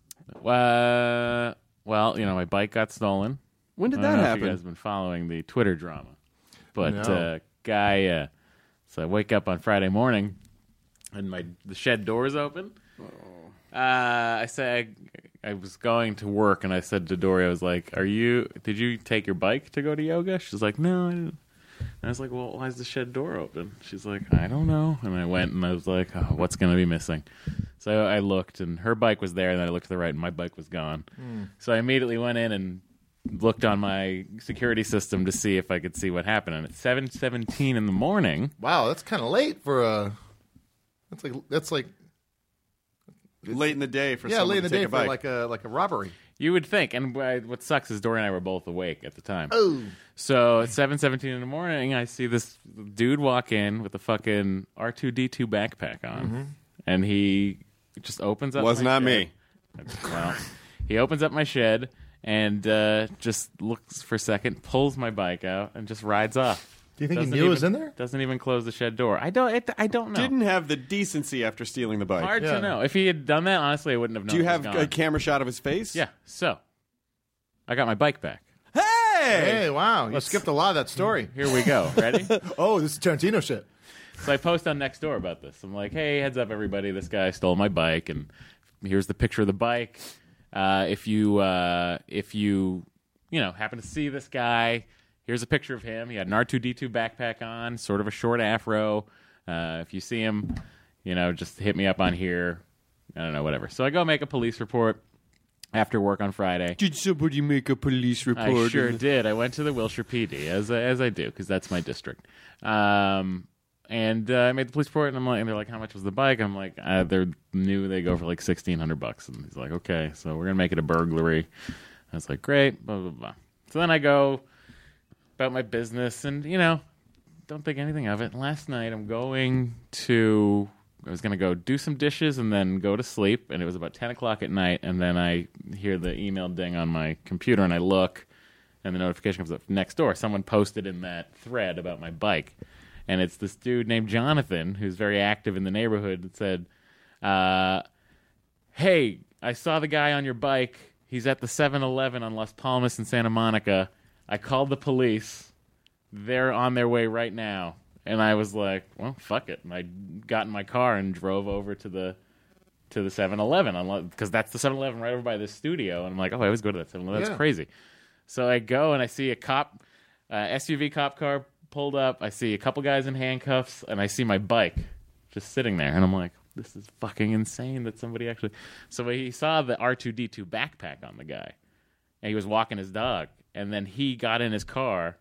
S8: Uh, well, you know, my bike got stolen.
S7: When did
S8: I don't
S7: that
S8: know if
S7: happen?
S8: you guys have been following the Twitter drama, but
S6: No.
S8: uh, guy. Uh, so I wake up on Friday morning, and my the shed door is open. Uh, I said I, I was going to work, and I said to Dory, I was like, "Are you? Did you take your bike to go to yoga?" She's like, "No, I didn't." And I was like, "Well, why is the shed door open?" She's like, "I don't know." And I went, and I was like, oh, "What's going to be missing?" So I looked, and her bike was there, and then I looked to the right, and my bike was gone. So I immediately went in and looked on my security system to see if I could see what happened. And at seven seventeen in the morning,
S6: Wow, that's kind of late for a. That's like that's like
S7: Late in the day for
S6: yeah,
S7: someone
S6: late in
S7: to
S6: the day
S7: take a
S6: for
S7: bike.
S6: like a like a robbery.
S8: you would think, and wh- what sucks is Dory and I were both awake at the time.
S6: Oh,
S8: So at seven seventeen in the morning, I see this dude walk in with a fucking R two D two backpack on, and he just opens up.
S7: Was
S8: my
S7: not
S8: shed.
S7: me.
S8: Well, he opens up my shed and uh, just looks for a second, pulls my bike out, and just rides off.
S6: do you think
S8: Doesn't
S6: he knew it was
S8: even-
S6: in there?
S8: Doesn't even close the shed door. I don't. It, I don't know.
S7: Didn't have the decency after stealing the bike.
S8: Hard
S6: Yeah.
S8: to know. If he had done that, honestly, I wouldn't have known.
S7: Do you
S8: it was
S7: have
S8: gone.
S7: a camera shot of his face?
S8: Yeah. So I got my bike back.
S7: Hey!
S6: Hey, wow, you skipped a lot of that story.
S8: Here we go. Ready?
S6: Oh, this is Tarantino shit.
S8: So I post on Nextdoor about this. I'm like, hey, heads up, everybody. This guy stole my bike, and here's the picture of the bike. Uh, if you, uh, if you, you know, happen to see this guy, here's a picture of him. He had an R two D two backpack on, sort of a short afro. Uh, if you see him, you know, just hit me up on here. I don't know, whatever. So I go make a police report after work on Friday.
S7: Did somebody make a police report?
S8: I sure did. I went to the Wilshire P D as I, as I do because that's my district. Um, and uh, I made the police report, and I'm like, and they're like, "How much was the bike?" I'm like, uh, "They're new. They go for like sixteen hundred bucks." And he's like, "Okay, so we're gonna make it a burglary." I was like, "Great." Blah blah blah. So then I go about my business, and you know, don't think anything of it. Last night, I'm going to. I was going to go do some dishes and then go to sleep, and it was about ten o'clock at night, and then I hear the email ding on my computer, and I look, and the notification comes up next door. Someone posted in that thread about my bike, and it's this dude named Jonathan, who's very active in the neighborhood, that said, uh, hey, I saw the guy on your bike. He's at the seven eleven on Las Palmas in Santa Monica. I called the police. They're on their way right now. And I was like, well, fuck it. And I got in my car and drove over to the to the seven eleven because that's the seven eleven right over by this studio. And I'm like, oh, I always go to that seven eleven. That's
S6: Yeah.
S8: crazy. So I go and I see a cop, uh, S U V cop car pulled up. I see a couple guys in handcuffs, and I see my bike just sitting there. And I'm like, this is fucking insane that somebody actually... So he saw the R two D two backpack on the guy, and he was walking his dog. And then he got in his car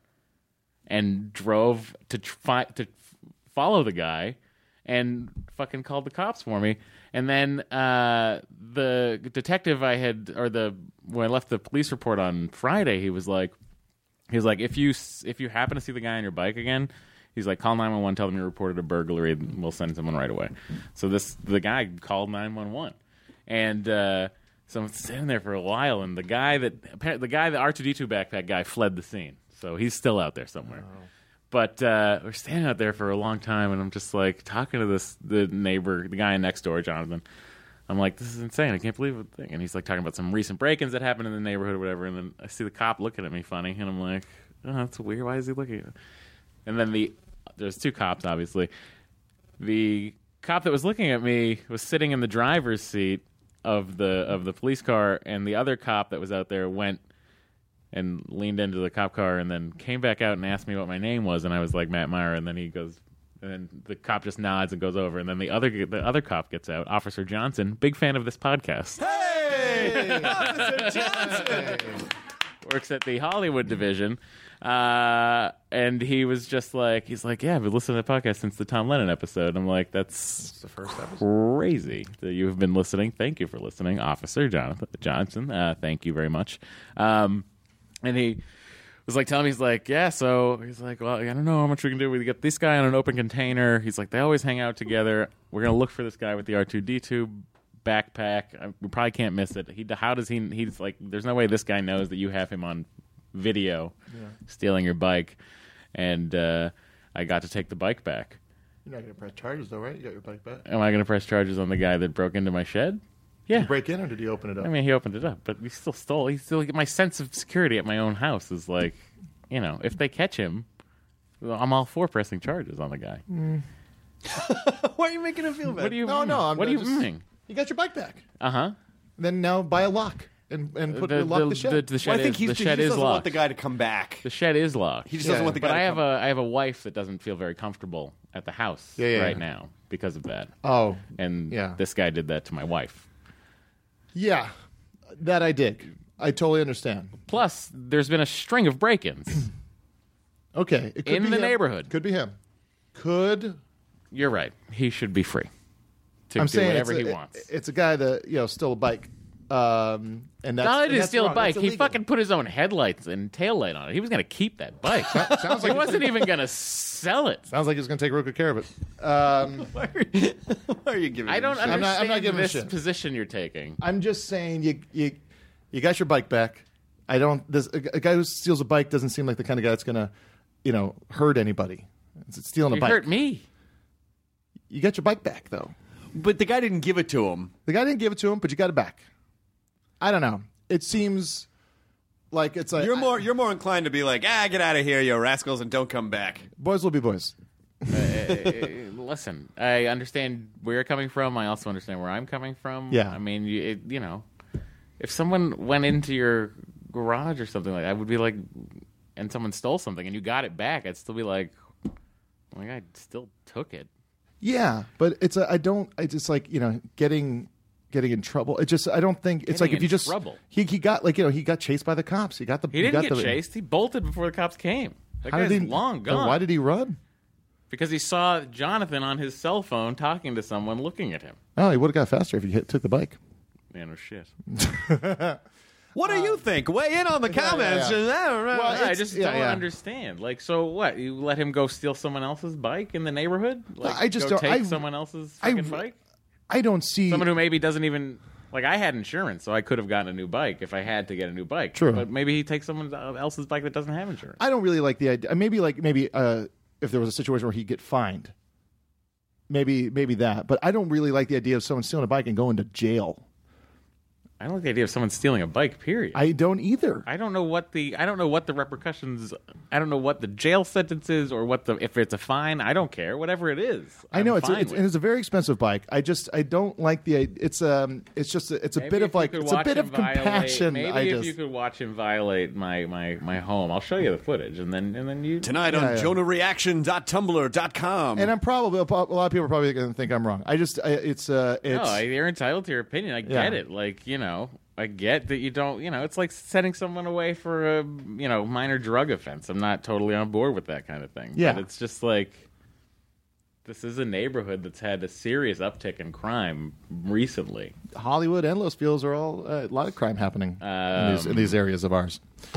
S8: and drove to try to follow the guy and fucking called the cops for me. And then uh, the detective I had, or the when I left the police report on Friday, he was like, he was like, if you if you happen to see the guy on your bike again, He's like, call nine one one, tell them you reported a burglary, and we'll send someone right away. So this the guy called nine one one, and uh, so I'm sitting there for a while, and the guy that the guy the R two D two backpack guy fled the scene, so he's still out there somewhere. Oh. But uh, we're standing out there for a long time, and I'm just like talking to this the neighbor, the guy next door, Jonathan. I'm like, this is insane. I can't believe it. And he's like talking about some recent break-ins that happened in the neighborhood or whatever. And then I see the cop looking at me funny, and I'm like, oh, that's weird. Why is he looking at me? And then the there's two cops, obviously. The cop that was looking at me was sitting in the driver's seat of the of the police car, and the other cop that was out there went and leaned into the cop car and then came back out and asked me what my name was, and I was like, Matt Meyer, and then he goes, and then the cop just nods and goes over, and then the other the other cop gets out, Officer Johnson, big fan of this podcast.
S7: Hey, Officer Johnson
S8: works at the Hollywood division, uh, and he was just like, he's like, yeah, I've been listening to the podcast since the Tom Lennon episode. I'm like, that's, that's the first episode. Crazy that you have been listening. Thank you for listening, Officer Jonathan Johnson. Uh, thank you very much. Um, and he was like telling me, he's like, yeah, so he's like, well, I don't know how much we can do. We get this guy on an open container. He's like, they always hang out together. We're gonna look for this guy with the R two D two backpack. I, we probably can't miss it. He, how does he? He's like, there's no way this guy knows that you have him on video yeah. stealing your bike. And uh, I got to take the bike back.
S6: You're not gonna press charges though, right? You got your bike back.
S8: Am I gonna press charges on the guy that broke into my shed? Yeah.
S6: Did he break in or did he open it up?
S8: I mean, he opened it up, but he still stole. He still. My sense of security at my own house is like, you know, if they catch him, I'm all for pressing charges on the guy.
S6: Mm.
S7: Why are you making him feel bad?
S8: What do you?
S6: No,
S8: mean?
S6: no. I'm
S8: what do you
S6: just,
S8: mean?
S6: You got your bike back.
S8: Uh huh.
S6: Then now buy a lock and and put
S8: the,
S6: lock
S8: the,
S6: the shed.
S8: The, the shed
S7: well, I think
S8: is,
S7: he's,
S8: the
S7: he
S8: shed
S7: just
S8: is
S7: doesn't
S8: locked.
S7: want the guy to come back.
S8: The shed is locked.
S7: He just
S6: Yeah.
S7: doesn't want the guy.
S8: But
S7: to
S8: I have
S7: come
S8: a I have a wife that doesn't feel very comfortable at the house
S6: Yeah, yeah,
S8: right
S6: yeah.
S8: now because of that.
S6: Oh,
S8: And
S6: yeah.
S8: this guy did that to my wife.
S6: yeah, that I dig. I totally understand.
S8: Plus, there's been a string of break-ins.
S6: Okay, it could
S8: In
S6: be
S8: the
S6: him.
S8: neighborhood.
S6: Could be him. Could
S8: You're right. He should be free to
S6: I'm
S8: do
S6: saying
S8: whatever
S6: it's a,
S8: he wants.
S6: It's a guy that you know stole a bike, um, and that's
S8: Not only
S6: and
S8: did he
S6: that's
S8: steal a
S6: wrong.
S8: bike,
S6: That's
S8: he
S6: illegal.
S8: fucking put his own headlights and taillight on it. He was going to keep that bike.
S6: sounds like
S8: he wasn't even going to sell it.
S6: Sounds like he's going to take real good care of it. Um,
S7: Why are you, why are you giving
S8: I
S7: him
S8: don't
S7: shit?
S8: understand
S6: I'm not- I'm not giving a
S8: this
S6: shit.
S8: position you're taking.
S6: I'm just saying you you you got your bike back. I don't. This, a, a guy who steals a bike doesn't seem like the kind of guy that's going to, you know, hurt anybody. It's stealing a
S8: You
S6: bike.
S8: hurt me.
S6: You got your bike back though.
S7: But the guy didn't give it to him.
S6: The guy didn't give it to him, but you got it back. I don't know. It seems like it's like
S7: You're more you're more inclined to be like, ah, get out of here, you rascals, and don't come back.
S6: boys will be boys.
S8: Uh, listen, I understand where you're coming from. I also understand where I'm coming from.
S6: Yeah.
S8: I mean, you, it, you know, if someone went into your garage or something like that, I would be like, and someone stole something and you got it back, I'd still be like, oh my God, I still took it.
S6: Yeah, but it's a, I don't. I just like you know getting getting in trouble. It just I don't think it's
S8: Getting
S6: like if
S8: in
S6: you just
S8: trouble.
S6: He he got like you know he got chased by the cops. He got the
S8: He didn't
S6: got
S8: get
S6: the,
S8: chased. He bolted before the cops came. That
S6: How
S8: guy's
S6: did he,
S8: long
S6: then
S8: gone.
S6: Why did he run?
S8: Because he saw Jonathan on his cell phone talking to someone looking at him.
S6: Oh, he would have got faster if he hit, took the bike.
S8: Man, oh shit.
S7: What do you think? Weigh in on the
S6: yeah,
S7: comments.
S6: yeah.
S7: Well,
S8: I
S6: it's-
S8: just
S6: yeah,
S8: don't
S6: yeah.
S8: understand. Like, so what? You let him go steal someone else's bike in the neighborhood? Like,
S6: I just
S8: go
S6: don't-
S8: take
S6: I-
S8: someone else's
S6: I-
S8: fucking bike?
S6: I don't see.
S8: Someone who maybe doesn't even like. I had insurance, so I could have gotten a new bike if I had to get a new bike.
S6: True.
S8: But maybe he takes someone else's bike that doesn't have insurance.
S6: I don't really like the idea. Maybe like maybe uh, if there was a situation where he'd get fined, maybe maybe that. But I don't really like the idea of someone stealing a bike and going to jail.
S8: I don't like the idea of someone stealing a bike. Period.
S6: I don't either.
S8: I don't know what the I don't know what the repercussions. I don't know what the jail sentence is or what the if it's a fine. I don't care. Whatever it is.
S6: I know
S8: I'm
S6: it's a,
S8: fine
S6: it's,
S8: with.
S6: and it's a very expensive bike. I just I don't like the it's um it's just a, it's a
S8: Maybe
S6: bit
S8: if
S6: of
S8: you
S6: like
S8: could
S6: it's a
S8: watch
S6: bit
S8: him
S6: of compassion.
S8: Violate,
S6: I
S8: maybe if
S6: just
S8: you could watch him violate my, my, my home, I'll show you the footage, and then and then you
S7: Tonight
S6: Yeah,
S7: on
S6: yeah.
S7: jonah reaction dot tumblr dot com.
S6: and I'm probably a lot of people are probably going to think I'm wrong. I just I, it's uh it's
S8: No, you're entitled to your opinion. I
S6: Yeah.
S8: get it. Like, you know, I get that you don't, you know, it's like setting someone away for a, you know, minor drug offense. I'm not totally on board with that kind of thing.
S6: Yeah.
S8: But it's just like, this is a neighborhood that's had a serious uptick in crime recently.
S6: Hollywood and Los Feliz are all uh, a lot of crime happening in, these, in these areas of ours.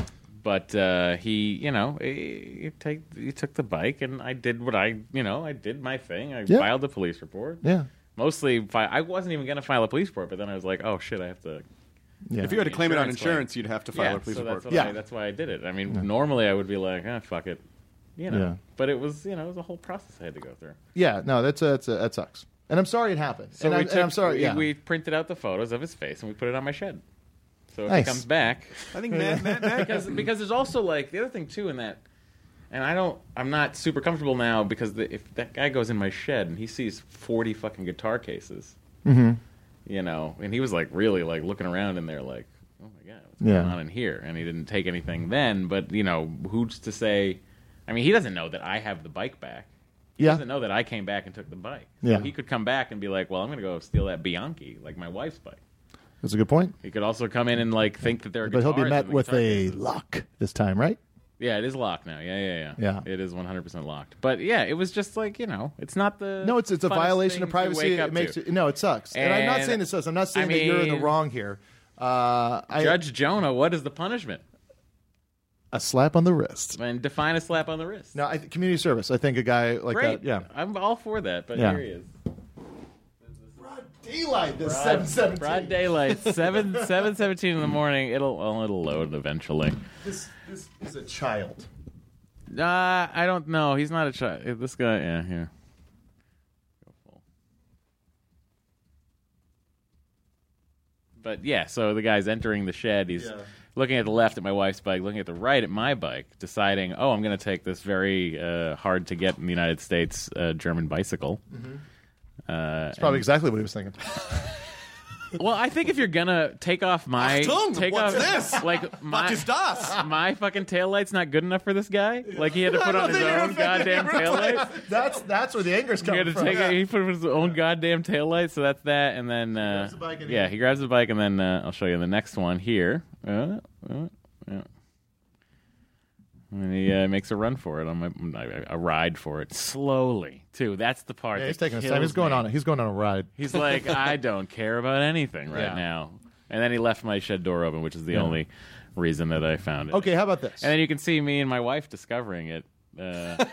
S8: But uh, he, you know, he, he, take, he took the bike, and I did what I, you know, I did my thing. I
S6: Yeah.
S8: filed the police report.
S6: Yeah.
S8: Mostly, fi- I wasn't even going to file a police report, but then I was like, oh, shit, I have to...
S6: Yeah.
S7: If you had to claim it on
S8: Insurance
S7: insurance,
S8: claim.
S7: you'd have to file
S8: yeah,
S7: a police
S8: so
S7: report.
S8: That's, what
S6: Yeah.
S8: I, that's why I did it. I mean, normally I would be like, ah, fuck it. You know.
S6: Yeah.
S8: But it was, you know, it was a whole process I had to go through.
S6: Yeah, no, that's a, that's a, that sucks. And I'm sorry it happened.
S8: So
S6: and,
S8: we
S6: I'm,
S8: took,
S6: and I'm sorry.
S8: we,
S6: Yeah.
S8: we printed out the photos of his face and we put it on my shed. So if
S6: Nice.
S8: he comes back,
S7: I think Matt, Matt, Matt
S8: because because there's also like the other thing too in that, and I don't, I'm not super comfortable now because the, if that guy goes in my shed and he sees forty fucking guitar cases,
S6: Mm-hmm.
S8: you know, and he was like really like looking around in there like, oh my god, what's
S6: Yeah.
S8: going on in here? And he didn't take anything then, but you know, who's to say? I mean, he doesn't know that I have the bike back. He
S6: Yeah.
S8: doesn't know that I came back and took the bike. So
S6: Yeah.
S8: he could come back and be like, well, I'm going to go steal that Bianchi, like my wife's bike.
S6: That's a good point.
S8: He could also come in and like think that they're
S6: But he'll be
S8: guitars
S6: met
S8: in the
S6: with
S8: guitar
S6: a
S8: cases.
S6: lock this time, right?
S8: Yeah, it is locked now. Yeah, yeah, yeah.
S6: Yeah.
S8: It is one hundred percent locked. But yeah, it was just like, you know, it's not the
S6: No, it's it's a
S8: funnest
S6: violation
S8: thing
S6: of
S8: to
S6: privacy.
S8: wake up
S6: It makes
S8: to.
S6: it, no, it sucks. And, I'm not
S8: And,
S6: saying it sucks. I'm not saying
S8: I
S6: that you're in the
S8: mean-
S6: wrong here. Uh, I,
S8: Judge Jonah, what is the punishment?
S6: a slap on the wrist.
S8: And define a slap on the wrist.
S6: No, I th- community service. I think a guy like
S8: Great.
S6: that. Yeah.
S8: I'm all for that, but
S6: Yeah.
S8: here he is.
S6: Broad daylight. This seven seventeen.
S8: Broad daylight, seven seven seventeen in the morning. It'll well, it'll load eventually.
S6: This this is a child.
S8: Uh, I don't know. He's not a child. This guy, yeah, here. Go full. But yeah, so the guy's entering the shed. He's
S6: Yeah.
S8: looking at the left at my wife's bike, looking at the right at my bike, deciding, oh, I'm going to take this very uh, hard to get in the United States uh, German bicycle.
S6: Mm-hmm.
S8: Uh,
S6: That's probably exactly what he was thinking.
S8: well, I think if you're gonna take off my
S7: Achtung,
S8: take
S7: what's
S8: off
S7: this?
S8: like my
S7: What is das?
S8: my fucking taillight's not good enough for this guy. Like he had to put on his own goddamn taillight.
S6: That's that's where the anger's
S8: He
S6: coming
S8: had to
S6: from.
S8: take it. He put his own goddamn taillight. So that's that. And then uh,
S6: grabs the bike and
S8: yeah,
S6: he-
S8: he grabs the bike, and then uh, I'll show you the next one here. Uh, uh, yeah. And he uh, makes a run for it on my a ride for it slowly too. That's the part.
S6: Yeah, he's
S8: that
S6: taking his time. He's
S8: kills
S6: going
S8: me.
S6: on. A, he's going on a ride.
S8: He's like, I don't care about anything right
S6: Yeah.
S8: now. And then he left my shed door open, which is the
S6: Yeah.
S8: only reason that I found it.
S6: Okay, how about this?
S8: And then you can see me and my wife discovering it. Uh,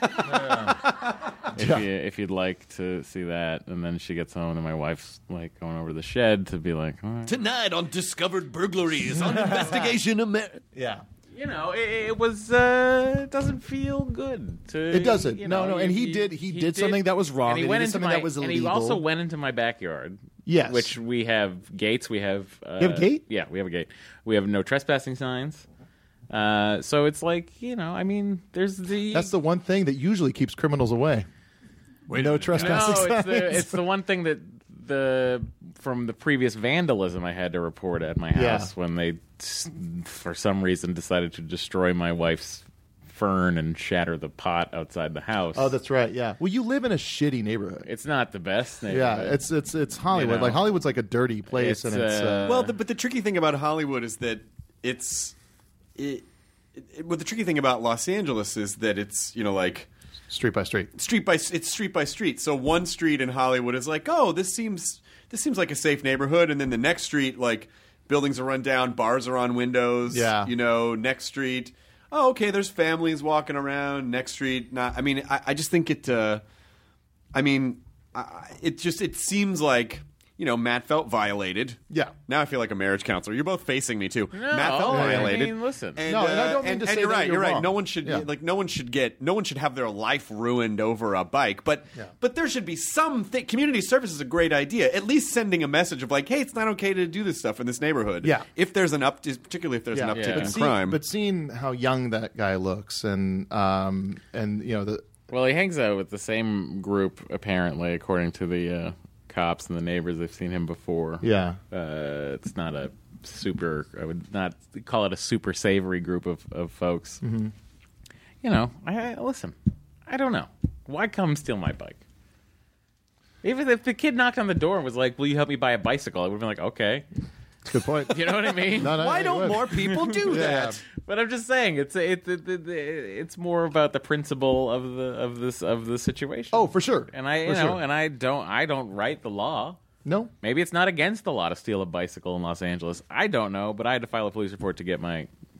S8: if, you, if you'd like to see that. And then she gets home, and my wife's like going over to the shed to be like, all right.
S7: Tonight on Discovered Burglaries on Investigation America.
S6: yeah.
S8: You know, it, it was. Uh, it doesn't feel good. To,
S6: It doesn't.
S8: you
S6: No,
S8: know,
S6: no, and he
S8: you-
S6: did- he did something that was wrong,
S8: And he
S6: and he
S8: went
S6: did
S8: into
S6: something
S8: my,
S6: that was
S8: And he
S6: illegal.
S8: also went into my backyard.
S6: Yes.
S8: Which we have gates. We have. Uh,
S6: You have a gate?
S8: Yeah, we have a gate. We have no trespassing signs. Uh, so it's like, you know, I mean, there's the.
S6: That's the one thing that usually keeps criminals away. no trespassing
S8: No, it's the,
S6: signs.
S8: it's the one thing that the from the previous vandalism I had to report at my
S6: Yeah.
S8: house when they, for some reason, decided to destroy my wife's fern and shatter the pot outside the house.
S6: Oh, that's right. Yeah. Well, you live in a shitty neighborhood.
S8: It's not the best
S6: Yeah,
S8: neighborhood.
S6: it's it's it's Hollywood.
S8: You know.
S6: Like Hollywood's like a dirty place,
S8: It's,
S6: and it's
S8: uh,
S6: uh,
S7: Well, the, but the tricky thing about Hollywood is that it's. It, it, well, the tricky thing about Los Angeles is that it's, you know, like.
S6: street by street.
S7: street by it's street by street. So one street in Hollywood is like, oh, this seems this seems like a safe neighborhood, and then the next street, like buildings are run down, bars are on windows.
S6: Yeah.
S7: you know, next street, oh, okay, there's families walking around. Next street, not. I mean, I, I just think it. Uh, I mean, I, it just it seems like. You know, Matt felt violated.
S6: Yeah.
S7: Now I feel like a marriage counselor. You're both facing me too.
S8: No,
S7: Matt felt
S8: I
S7: violated.
S8: mean, listen.
S7: And,
S6: No, and I
S7: uh,
S6: don't mean
S7: and,
S6: to
S7: and
S6: say
S7: you're
S6: that
S7: right.
S6: you're
S7: You're right.
S6: wrong.
S7: No one should
S6: Yeah.
S7: like. No one should get. No one should have their life ruined over a bike. But
S6: Yeah.
S7: but there should be some thing. Community service is a great idea. At least sending a message of like, hey, it's not okay to do this stuff in this neighborhood.
S6: Yeah.
S7: If there's an up, particularly if there's an uptick
S8: Yeah.
S7: in
S6: But, see-
S7: crime.
S6: but seeing how young that guy looks, and um, and you know the
S8: Well, he hangs out with the same group, apparently, according to the uh, cops and the neighbors. They've seen him before.
S6: yeah,
S8: Uh, it's not a super, I would not call it a super savory group of, of folks. Mm-hmm. You know, I, I listen, I don't know. Why come steal my bike? Even if the kid knocked on the door and was like, will you help me buy a bicycle? I would have been like, okay.
S6: good point.
S8: You know what I mean?
S6: No, no,
S7: Why
S6: it
S7: don't
S6: would.
S7: more people do
S6: Yeah.
S7: that?
S8: But I'm just saying, it's it's it, it, it's more about the principle of the of this of the situation.
S6: Oh, for sure.
S8: and I you
S6: For
S8: know,
S6: sure.
S8: and I don't I don't write the law.
S6: No,
S8: Maybe it's not against the law to steal a bicycle in Los Angeles. I don't know, but I had to file a police report to get my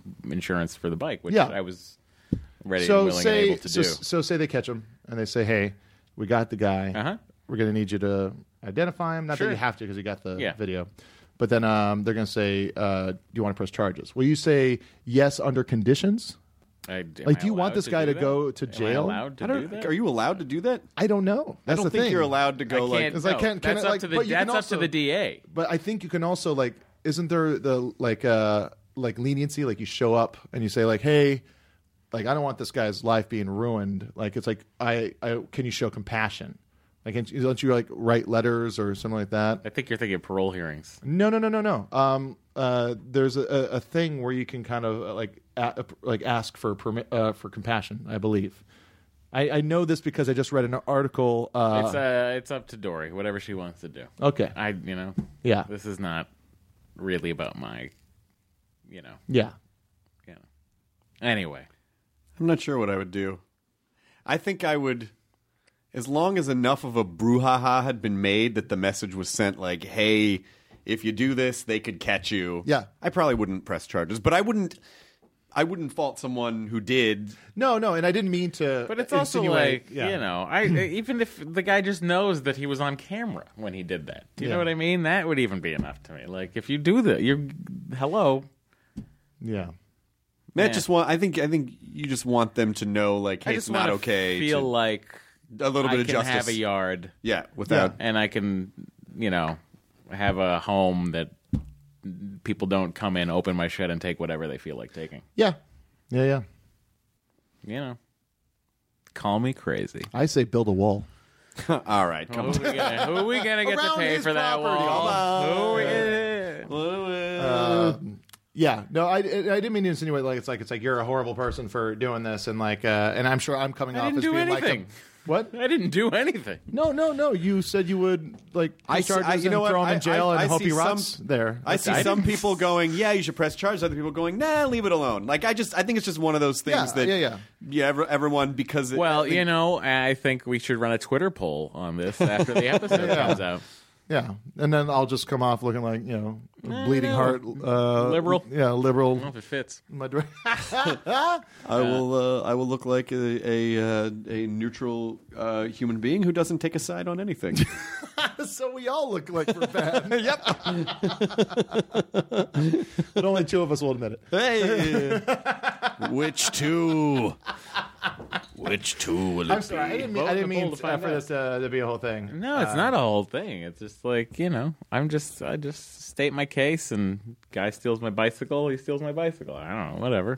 S8: insurance for the bike, which
S6: Yeah.
S8: I was ready
S6: so
S8: and willing
S6: say,
S8: and able to
S6: so,
S8: do.
S6: so say they catch him and they say, "Hey, we got the guy.
S8: Uh-huh.
S6: We're going to need you to identify him. Not
S8: Sure.
S6: that you have to because you got the
S8: Yeah.
S6: video." But then um, they're going to say, uh, "Do you want to press charges?" Will you say yes under conditions?
S8: I, am
S6: Like,
S8: I
S6: do you want
S8: allowed
S6: this guy
S8: do
S6: to
S8: that?
S6: go to
S8: Am I
S6: jail?
S8: allowed to
S7: I
S8: do
S7: don't,
S8: that?
S7: are you allowed to do that?
S6: I don't know. That's
S7: I don't
S6: the
S7: think
S6: thing.
S7: you're allowed to go
S8: I
S7: like.
S8: can't.
S6: It's like,
S8: no,
S6: can- can
S8: that's
S6: it,
S8: up
S6: like-
S8: to the
S6: but you can
S8: that's up
S6: also-
S8: to the D A.
S6: But I think you can also like, isn't there the like uh like leniency? Like you show up and you say like, "Hey, like I don't want this guy's life being ruined." Like it's like, I, I can you show compassion? Like can't you- don't you like write letters or something like that?
S8: I think you're thinking of parole hearings.
S6: No, no, no, no, no. Um, uh, there's a, a thing where you can kind of uh, like a, like ask for permi- uh, for compassion. I believe. I, I know this because I just read an article. Uh,
S8: It's uh, it's up to Dory, whatever she wants to do.
S6: okay.
S8: I, you know,
S6: Yeah.
S8: this is not really about my, you know,
S6: Yeah.
S8: you know. Anyway,
S7: I'm not sure what I would do. I think I would, as long as enough of a brouhaha had been made that the message was sent like, "Hey, if you do this, they could catch you."
S6: Yeah.
S7: I probably wouldn't press charges, but I wouldn't. I wouldn't fault someone who did.
S6: No, no, and I didn't mean to.
S8: but it's also
S6: insinuate-
S8: like
S6: yeah.
S8: you know, I even if the guy just knows that he was on camera when he did that, do you
S6: Yeah.
S8: know what I mean? That would even be enough to me. Like if you do that, you're hello.
S6: Yeah.
S7: Matt
S8: Yeah.
S7: just want. I think. I think you just want them to know, like, hey,
S8: I
S7: it's
S8: just
S7: not
S8: wanna
S7: okay.
S8: Feel
S7: to-
S8: like
S7: a little bit
S8: I
S7: of
S8: can
S7: justice.
S8: have a yard,
S7: Yeah, without.
S8: and I can, you know, have a home that people don't come in, open my shed, and take whatever they feel like taking.
S6: Yeah. Yeah, yeah.
S8: You know, call me crazy.
S6: I say build a wall.
S7: All right, come
S8: Who are we gonna, who are we gonna get to
S6: Around
S8: pay
S6: his
S8: for that
S6: property.
S8: wall?
S6: Come
S8: Who are we gonna-
S6: Yeah, no, I, I didn't mean to insinuate like it's like it's like you're a horrible person for doing this, and like, uh, and I'm sure I'm coming
S8: I
S6: off
S8: didn't
S6: as
S8: do
S6: being
S8: anything.
S6: like, a, what?
S8: I didn't do anything.
S6: No, no, no. You said you would like
S7: I
S6: press
S7: see-
S6: charges
S7: I- you know
S6: and
S7: what?
S6: throw him
S7: I-
S6: in jail
S7: I-
S6: and
S7: I
S6: hope
S7: see
S6: he
S7: some-
S6: rots there.
S7: I see
S8: I
S7: some
S8: didn't-
S7: people going, "Yeah, you should press charges." Other people going, "Nah, leave it alone." Like I just, I think it's just one of those things
S6: Yeah,
S7: that,
S6: yeah, yeah.
S7: yeah, every, everyone because it,
S8: Well,
S7: I think-
S8: you know, I think we should run a Twitter poll on this after the episode
S6: Yeah.
S8: comes out.
S6: Yeah, and then I'll just come off looking like you know, bleeding
S8: no.
S6: heart, uh,
S8: Liberal.
S6: Yeah, liberal.
S8: I don't know if it fits.
S6: My dir-
S7: I will, uh, I will look like a a, uh, a neutral uh, human being who doesn't take a side on anything.
S6: so we all look like we're bad. Yep. But only two of us will admit it.
S7: Hey, which two? Which two will it
S6: I'm sorry. I didn't mean, I
S8: Vote
S6: didn't
S8: in the poll
S6: mean
S8: to find
S6: for
S8: out.
S6: this uh, to be a whole thing.
S8: No, it's not a whole thing. It's just like, you know, I'm just I just state my case, and guy steals my bicycle, he steals my bicycle. I don't know, whatever.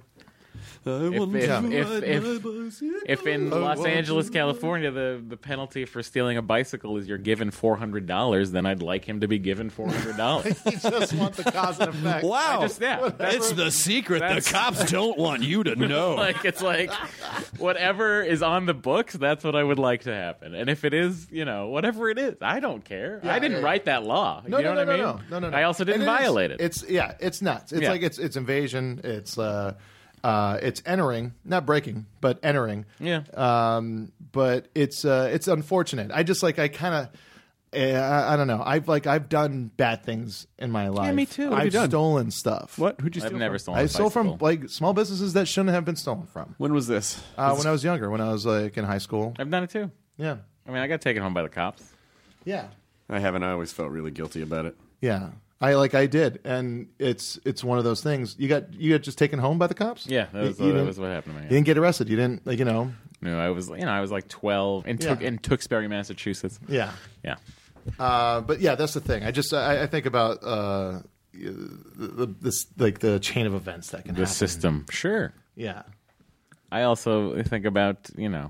S7: I want
S8: if-
S7: to
S8: if-
S7: ride
S8: if-
S7: my bicycle.
S8: If in Los Angeles, California, the, the penalty for stealing a bicycle is you're given four hundred dollars, then I'd like him to be given four hundred dollars.
S6: You just want the cause and effect.
S7: Wow,
S8: just- yeah, that's-
S7: it's the secret
S8: that's-
S7: the cops don't want you to know.
S8: Like, it's like, whatever is on the books, that's what I would like to happen. And if it is, you know, whatever it is, I don't care.
S6: Yeah,
S8: I didn't
S6: yeah, yeah.
S8: write that law.
S6: No,
S8: you know
S6: no, no,
S8: what I
S6: no,
S8: mean?
S6: no, no, no.
S8: I also didn't
S6: And it is-
S8: violate it.
S6: It's yeah, it's nuts. It's
S8: Yeah.
S6: like it's it's invasion. It's uh, uh, it's entering, not breaking, but entering.
S8: Yeah.
S6: Um, but it's uh, it's unfortunate. I just like I kind of. Uh, I, I don't know. I've like I've done bad things in my life.
S8: me too. What have
S6: I've
S7: you done?
S6: stolen stuff.
S7: What? Who'd you steal
S8: I've never
S7: from?
S8: stolen
S6: I
S8: a
S6: stole from
S8: bicycle.
S6: like small businesses that shouldn't have been stolen from.
S7: When was this?
S6: Uh, when I was younger, when I was like in high school.
S8: I've done it too.
S6: Yeah.
S8: I mean, I got taken home by the cops.
S6: Yeah.
S7: I haven't. I always felt really guilty about it.
S6: Yeah. I like I did, and it's it's one of those things. You got you got just taken home by the cops.
S8: Yeah, that was,
S6: You- you
S8: that
S6: didn't-
S8: was what happened to me.
S6: You didn't get arrested. You didn't like you know.
S8: No, I was, you know, I was like twelve in, Took,
S6: Yeah.
S8: in Tewksbury, Massachusetts.
S6: Yeah.
S8: Yeah.
S6: Uh, but yeah, that's the thing. I just I, I think about uh, the, the, this like the chain of events that can
S8: The
S6: happen.
S8: system. Sure.
S6: Yeah.
S8: I also think about, you know,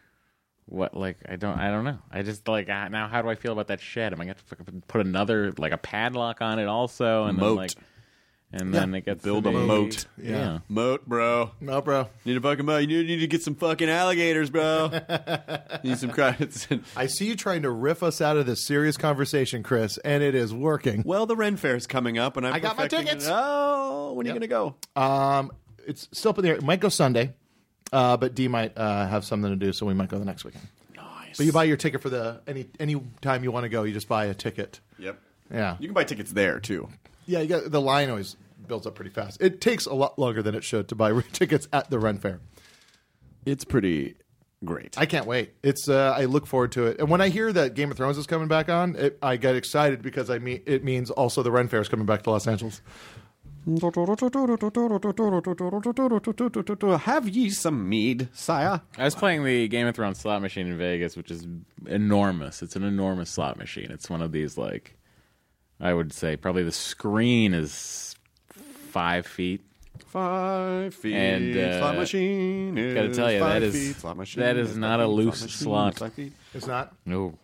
S8: what, like, I don't, I don't know. I just, like, uh, now how do I feel about that shed? Am I going to fucking put another, like, a padlock on it also? And
S7: Moat.
S8: then, like, and then
S6: Yeah.
S8: it gets
S7: Build
S8: to
S7: a
S8: be-
S7: moat.
S8: Yeah.
S7: Moat, bro.
S6: No, bro.
S7: Need a fucking moat. You need, you need to get some fucking alligators, bro. Need some credits.
S6: I see you trying to riff us out of this serious conversation, Chris, and it is working.
S7: Well, the Ren Fair's coming up, and I'm
S6: I got my
S7: perfecting
S6: tickets.
S7: It. Oh, when are you
S6: Yep.
S7: going to go?
S6: Um, it's still up in the air. It might go Sunday, uh, but D might uh, have something to do, so we might go the next weekend.
S7: Nice.
S6: But you buy your ticket for the any any time you want to go. You just buy a ticket.
S7: Yep.
S6: Yeah.
S7: You can buy tickets there too.
S6: Yeah, you got the line always builds up pretty fast. It takes a lot longer than it should to buy tickets at the Ren Fair.
S7: It's pretty great.
S6: I can't wait. It's uh, I look forward to it. And when I hear that Game of Thrones is coming back on, it, I get excited because I mean it means also the Ren Fair is coming back to Los Angeles.
S7: Have ye some mead, sire?
S8: I was playing the Game of Thrones slot machine in Vegas, which is enormous. It's an enormous slot machine. It's one of these, like, I would say probably the screen is five feet.
S7: Five feet.
S8: And, uh,
S7: slot machine. Is
S8: gotta tell you,
S7: five
S8: that is
S7: feet, slot machine
S8: that is
S7: is
S8: not
S7: five
S8: a
S7: feet,
S8: loose
S7: slot machine
S8: slot.
S7: is five feet.
S6: It's not
S8: No,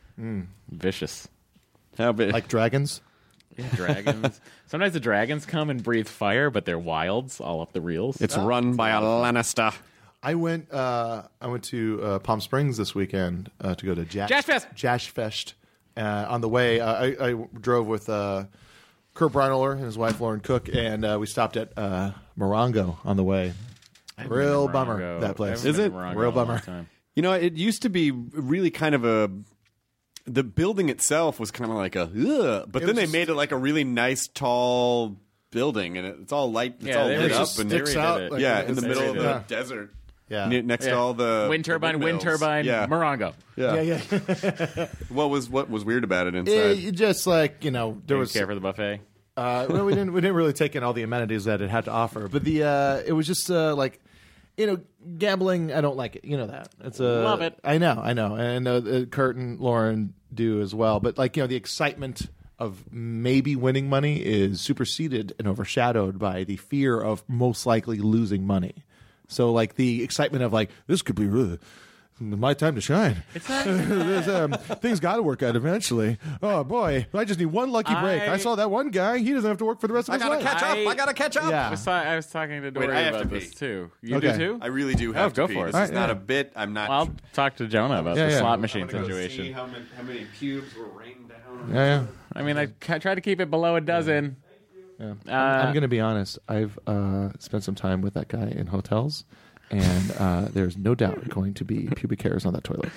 S8: vicious.
S7: How big?
S6: like dragons.
S8: Yeah, dragons. Sometimes the dragons come and breathe fire, but they're wilds all up the reels.
S7: It's run by a Lannister.
S6: I went. Uh, I went to uh, Palm Springs this weekend uh, to go to Jash,
S8: Jash Fest!
S6: Jash Fest. Uh, on the way, uh, I, I drove with uh, Kurt Breinholer and his wife Lauren Cook, and uh, we stopped at uh, Morongo on the way. Real
S8: Morongo.
S6: bummer that
S8: I
S6: place.
S8: haven't
S7: Is
S8: been
S7: it?
S8: to Morongo
S6: Real
S8: in a long
S6: bummer.
S8: time.
S7: You know, it used to be really kind of a. The building itself was kind of like a, ugh, but
S6: It
S7: then
S6: was
S7: they
S6: just-
S7: made it like a really nice, tall building, and it, it's all light. It's
S8: Yeah,
S7: all
S8: they
S7: lit
S8: were
S7: up,
S8: just
S7: and
S6: sticks
S8: they redid
S6: out.
S8: it.
S6: Like,
S7: yeah,
S6: it's-
S7: in the
S8: they
S7: middle of the
S8: redid
S6: it.
S7: desert,
S6: Yeah.
S7: ne- next
S8: Yeah.
S7: to all the
S8: wind
S7: the
S8: turbine, wind
S7: windmills.
S8: turbine,
S7: Yeah,
S8: Morongo.
S7: yeah.
S6: Yeah, yeah.
S7: What was what was weird about it inside?
S6: It, just like you know, there
S8: Didn't
S6: was.
S8: care for the buffet.
S6: Uh, well, we didn't. We didn't really take in all the amenities that it had to offer, but the uh, it was just uh, like, you know, gambling. I don't like it. You know that. It's a
S8: Love it.
S6: I know. I know. And uh, Kurt and Lauren do as well. But like you know, the excitement of maybe winning money is superseded and overshadowed by the fear of most likely losing money. So like the excitement of like this could be really my time to shine.
S8: It's not.
S6: There's, um, things got to work out eventually. Oh boy, I just need one lucky break. I,
S8: I-
S6: saw that one guy. He doesn't have to work for the rest of
S7: I
S6: his
S7: gotta
S6: life.
S7: catch up.
S8: I-
S7: I gotta catch up.
S6: Yeah.
S8: I was, ta- I was talking to Dory
S7: Wait, I have
S8: about
S7: to
S8: this
S7: pee.
S8: too. You
S6: Okay.
S8: do too?
S7: I really do have
S8: Oh,
S7: to
S8: go
S7: pee.
S8: for it.
S7: This
S6: All
S7: is
S6: right,
S7: not
S6: yeah.
S7: a bit. I'm not.
S8: Well, I'll talk to Jonah about
S6: Yeah,
S8: the
S6: yeah.
S8: slot
S6: I'm
S8: machine
S7: gonna go
S8: situation.
S7: see how many, how many pubes were rained down.
S6: Yeah, yeah.
S8: I mean, I ca- try to keep it below a dozen.
S6: yeah.
S8: Uh,
S6: I'm, I'm going to be honest. I've uh, spent some time with that guy in hotels, and uh, there's no doubt going to be pubic hairs on that toilet.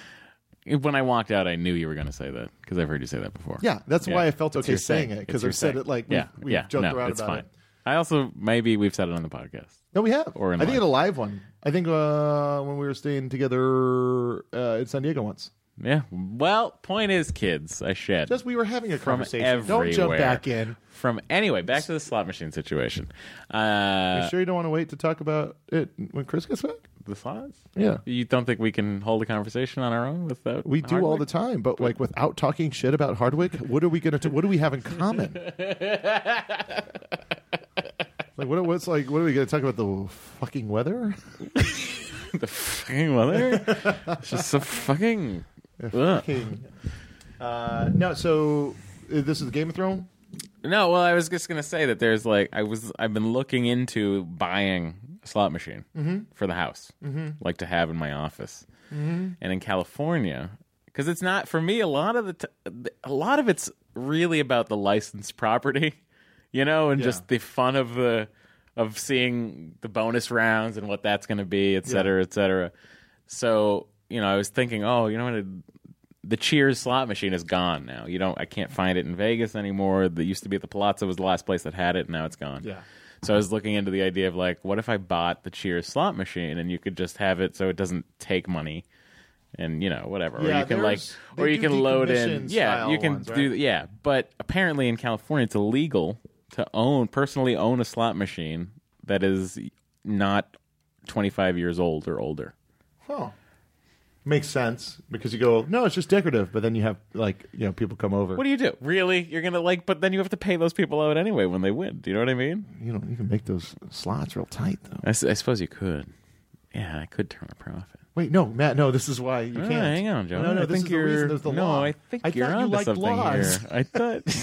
S8: When I walked out, I knew you were going to say that because I've heard you say that before.
S6: Yeah, that's
S8: Yeah.
S6: why I felt
S8: It's
S6: okay
S8: your
S6: saying
S8: thing.
S6: it
S8: It's
S6: because
S8: your
S6: I've said
S8: thing.
S6: it like we've,
S8: yeah,
S6: we've
S8: yeah,
S6: joked
S8: no,
S6: around
S8: it's
S6: about
S8: fine.
S6: it.
S8: I also maybe we've said it on the podcast.
S6: No, we have.
S8: Or in
S6: I think
S8: live.
S6: in a live one. I think uh, when we were staying together uh, in San Diego once.
S8: Yeah. Well, point is, kids, I shed
S6: Just we were having a
S8: from
S6: conversation.
S8: everywhere.
S6: Don't jump back in.
S8: From anyway, back to the slot machine situation. Uh,
S6: You sure you don't want to wait to talk about it when Chris gets back?
S8: the slots?
S6: Yeah.
S8: You don't think we can hold a conversation on our own without?
S6: We do all
S8: Hardwick?
S6: the time, but like without talking shit about Hardwick, what are we gonna? T- what do we have in common? Like what? What's like? What are we gonna talk about? The fucking weather?
S8: The fucking weather. It's just so fucking. Ugh.
S6: Fucking. Uh, no. So uh, this is Game of Thrones.
S8: No, well, I was just gonna say that there's like I was I've been looking into buying a slot machine for the house, like to have in my office, and in California, because it's not for me. A lot of the t- a lot of it's really about the licensed property, you know, and
S6: Yeah.
S8: just the fun of the of seeing the bonus rounds and what that's going to be, et cetera, et cetera. So you know, I was thinking, oh, you know what. The Cheers slot machine is gone now. You don't. I can't find it in Vegas anymore. That used to be at the Palazzo. Was the last place that had it. And now it's gone.
S6: Yeah.
S8: So I was looking into the idea of like, what if I bought the Cheers slot machine and you could just have it so it doesn't take money, and you know whatever. Or
S6: Yeah,
S8: you can like,
S6: there's-
S8: or
S6: they
S8: you
S6: do
S8: can load in.
S6: decommission
S8: Yeah,
S6: style
S8: you can
S6: ones,
S8: do.
S6: right?
S8: Yeah, but apparently in California it's illegal to own personally own a slot machine that is not twenty-five years old or older.
S6: Huh. Makes sense because you go, no, it's just decorative, but then you have like you know people come over.
S8: What do you do? Really? You're gonna like, but then you have to pay those people out anyway when they win. Do you know what I mean?
S6: You know, you can make those slots real tight though.
S8: I, s- I suppose you could. Yeah, I could turn a profit.
S6: Wait, no, Matt, no, this is why you
S8: Ah,
S6: can't.
S8: hang on, Joe.
S6: No, no,
S8: I
S6: this
S8: think
S6: is the
S8: you're.
S6: reason there's the
S8: no,
S6: law.
S8: I think
S6: I
S8: you're
S6: thought you
S8: onto
S6: liked
S8: something
S6: laws.
S8: here. I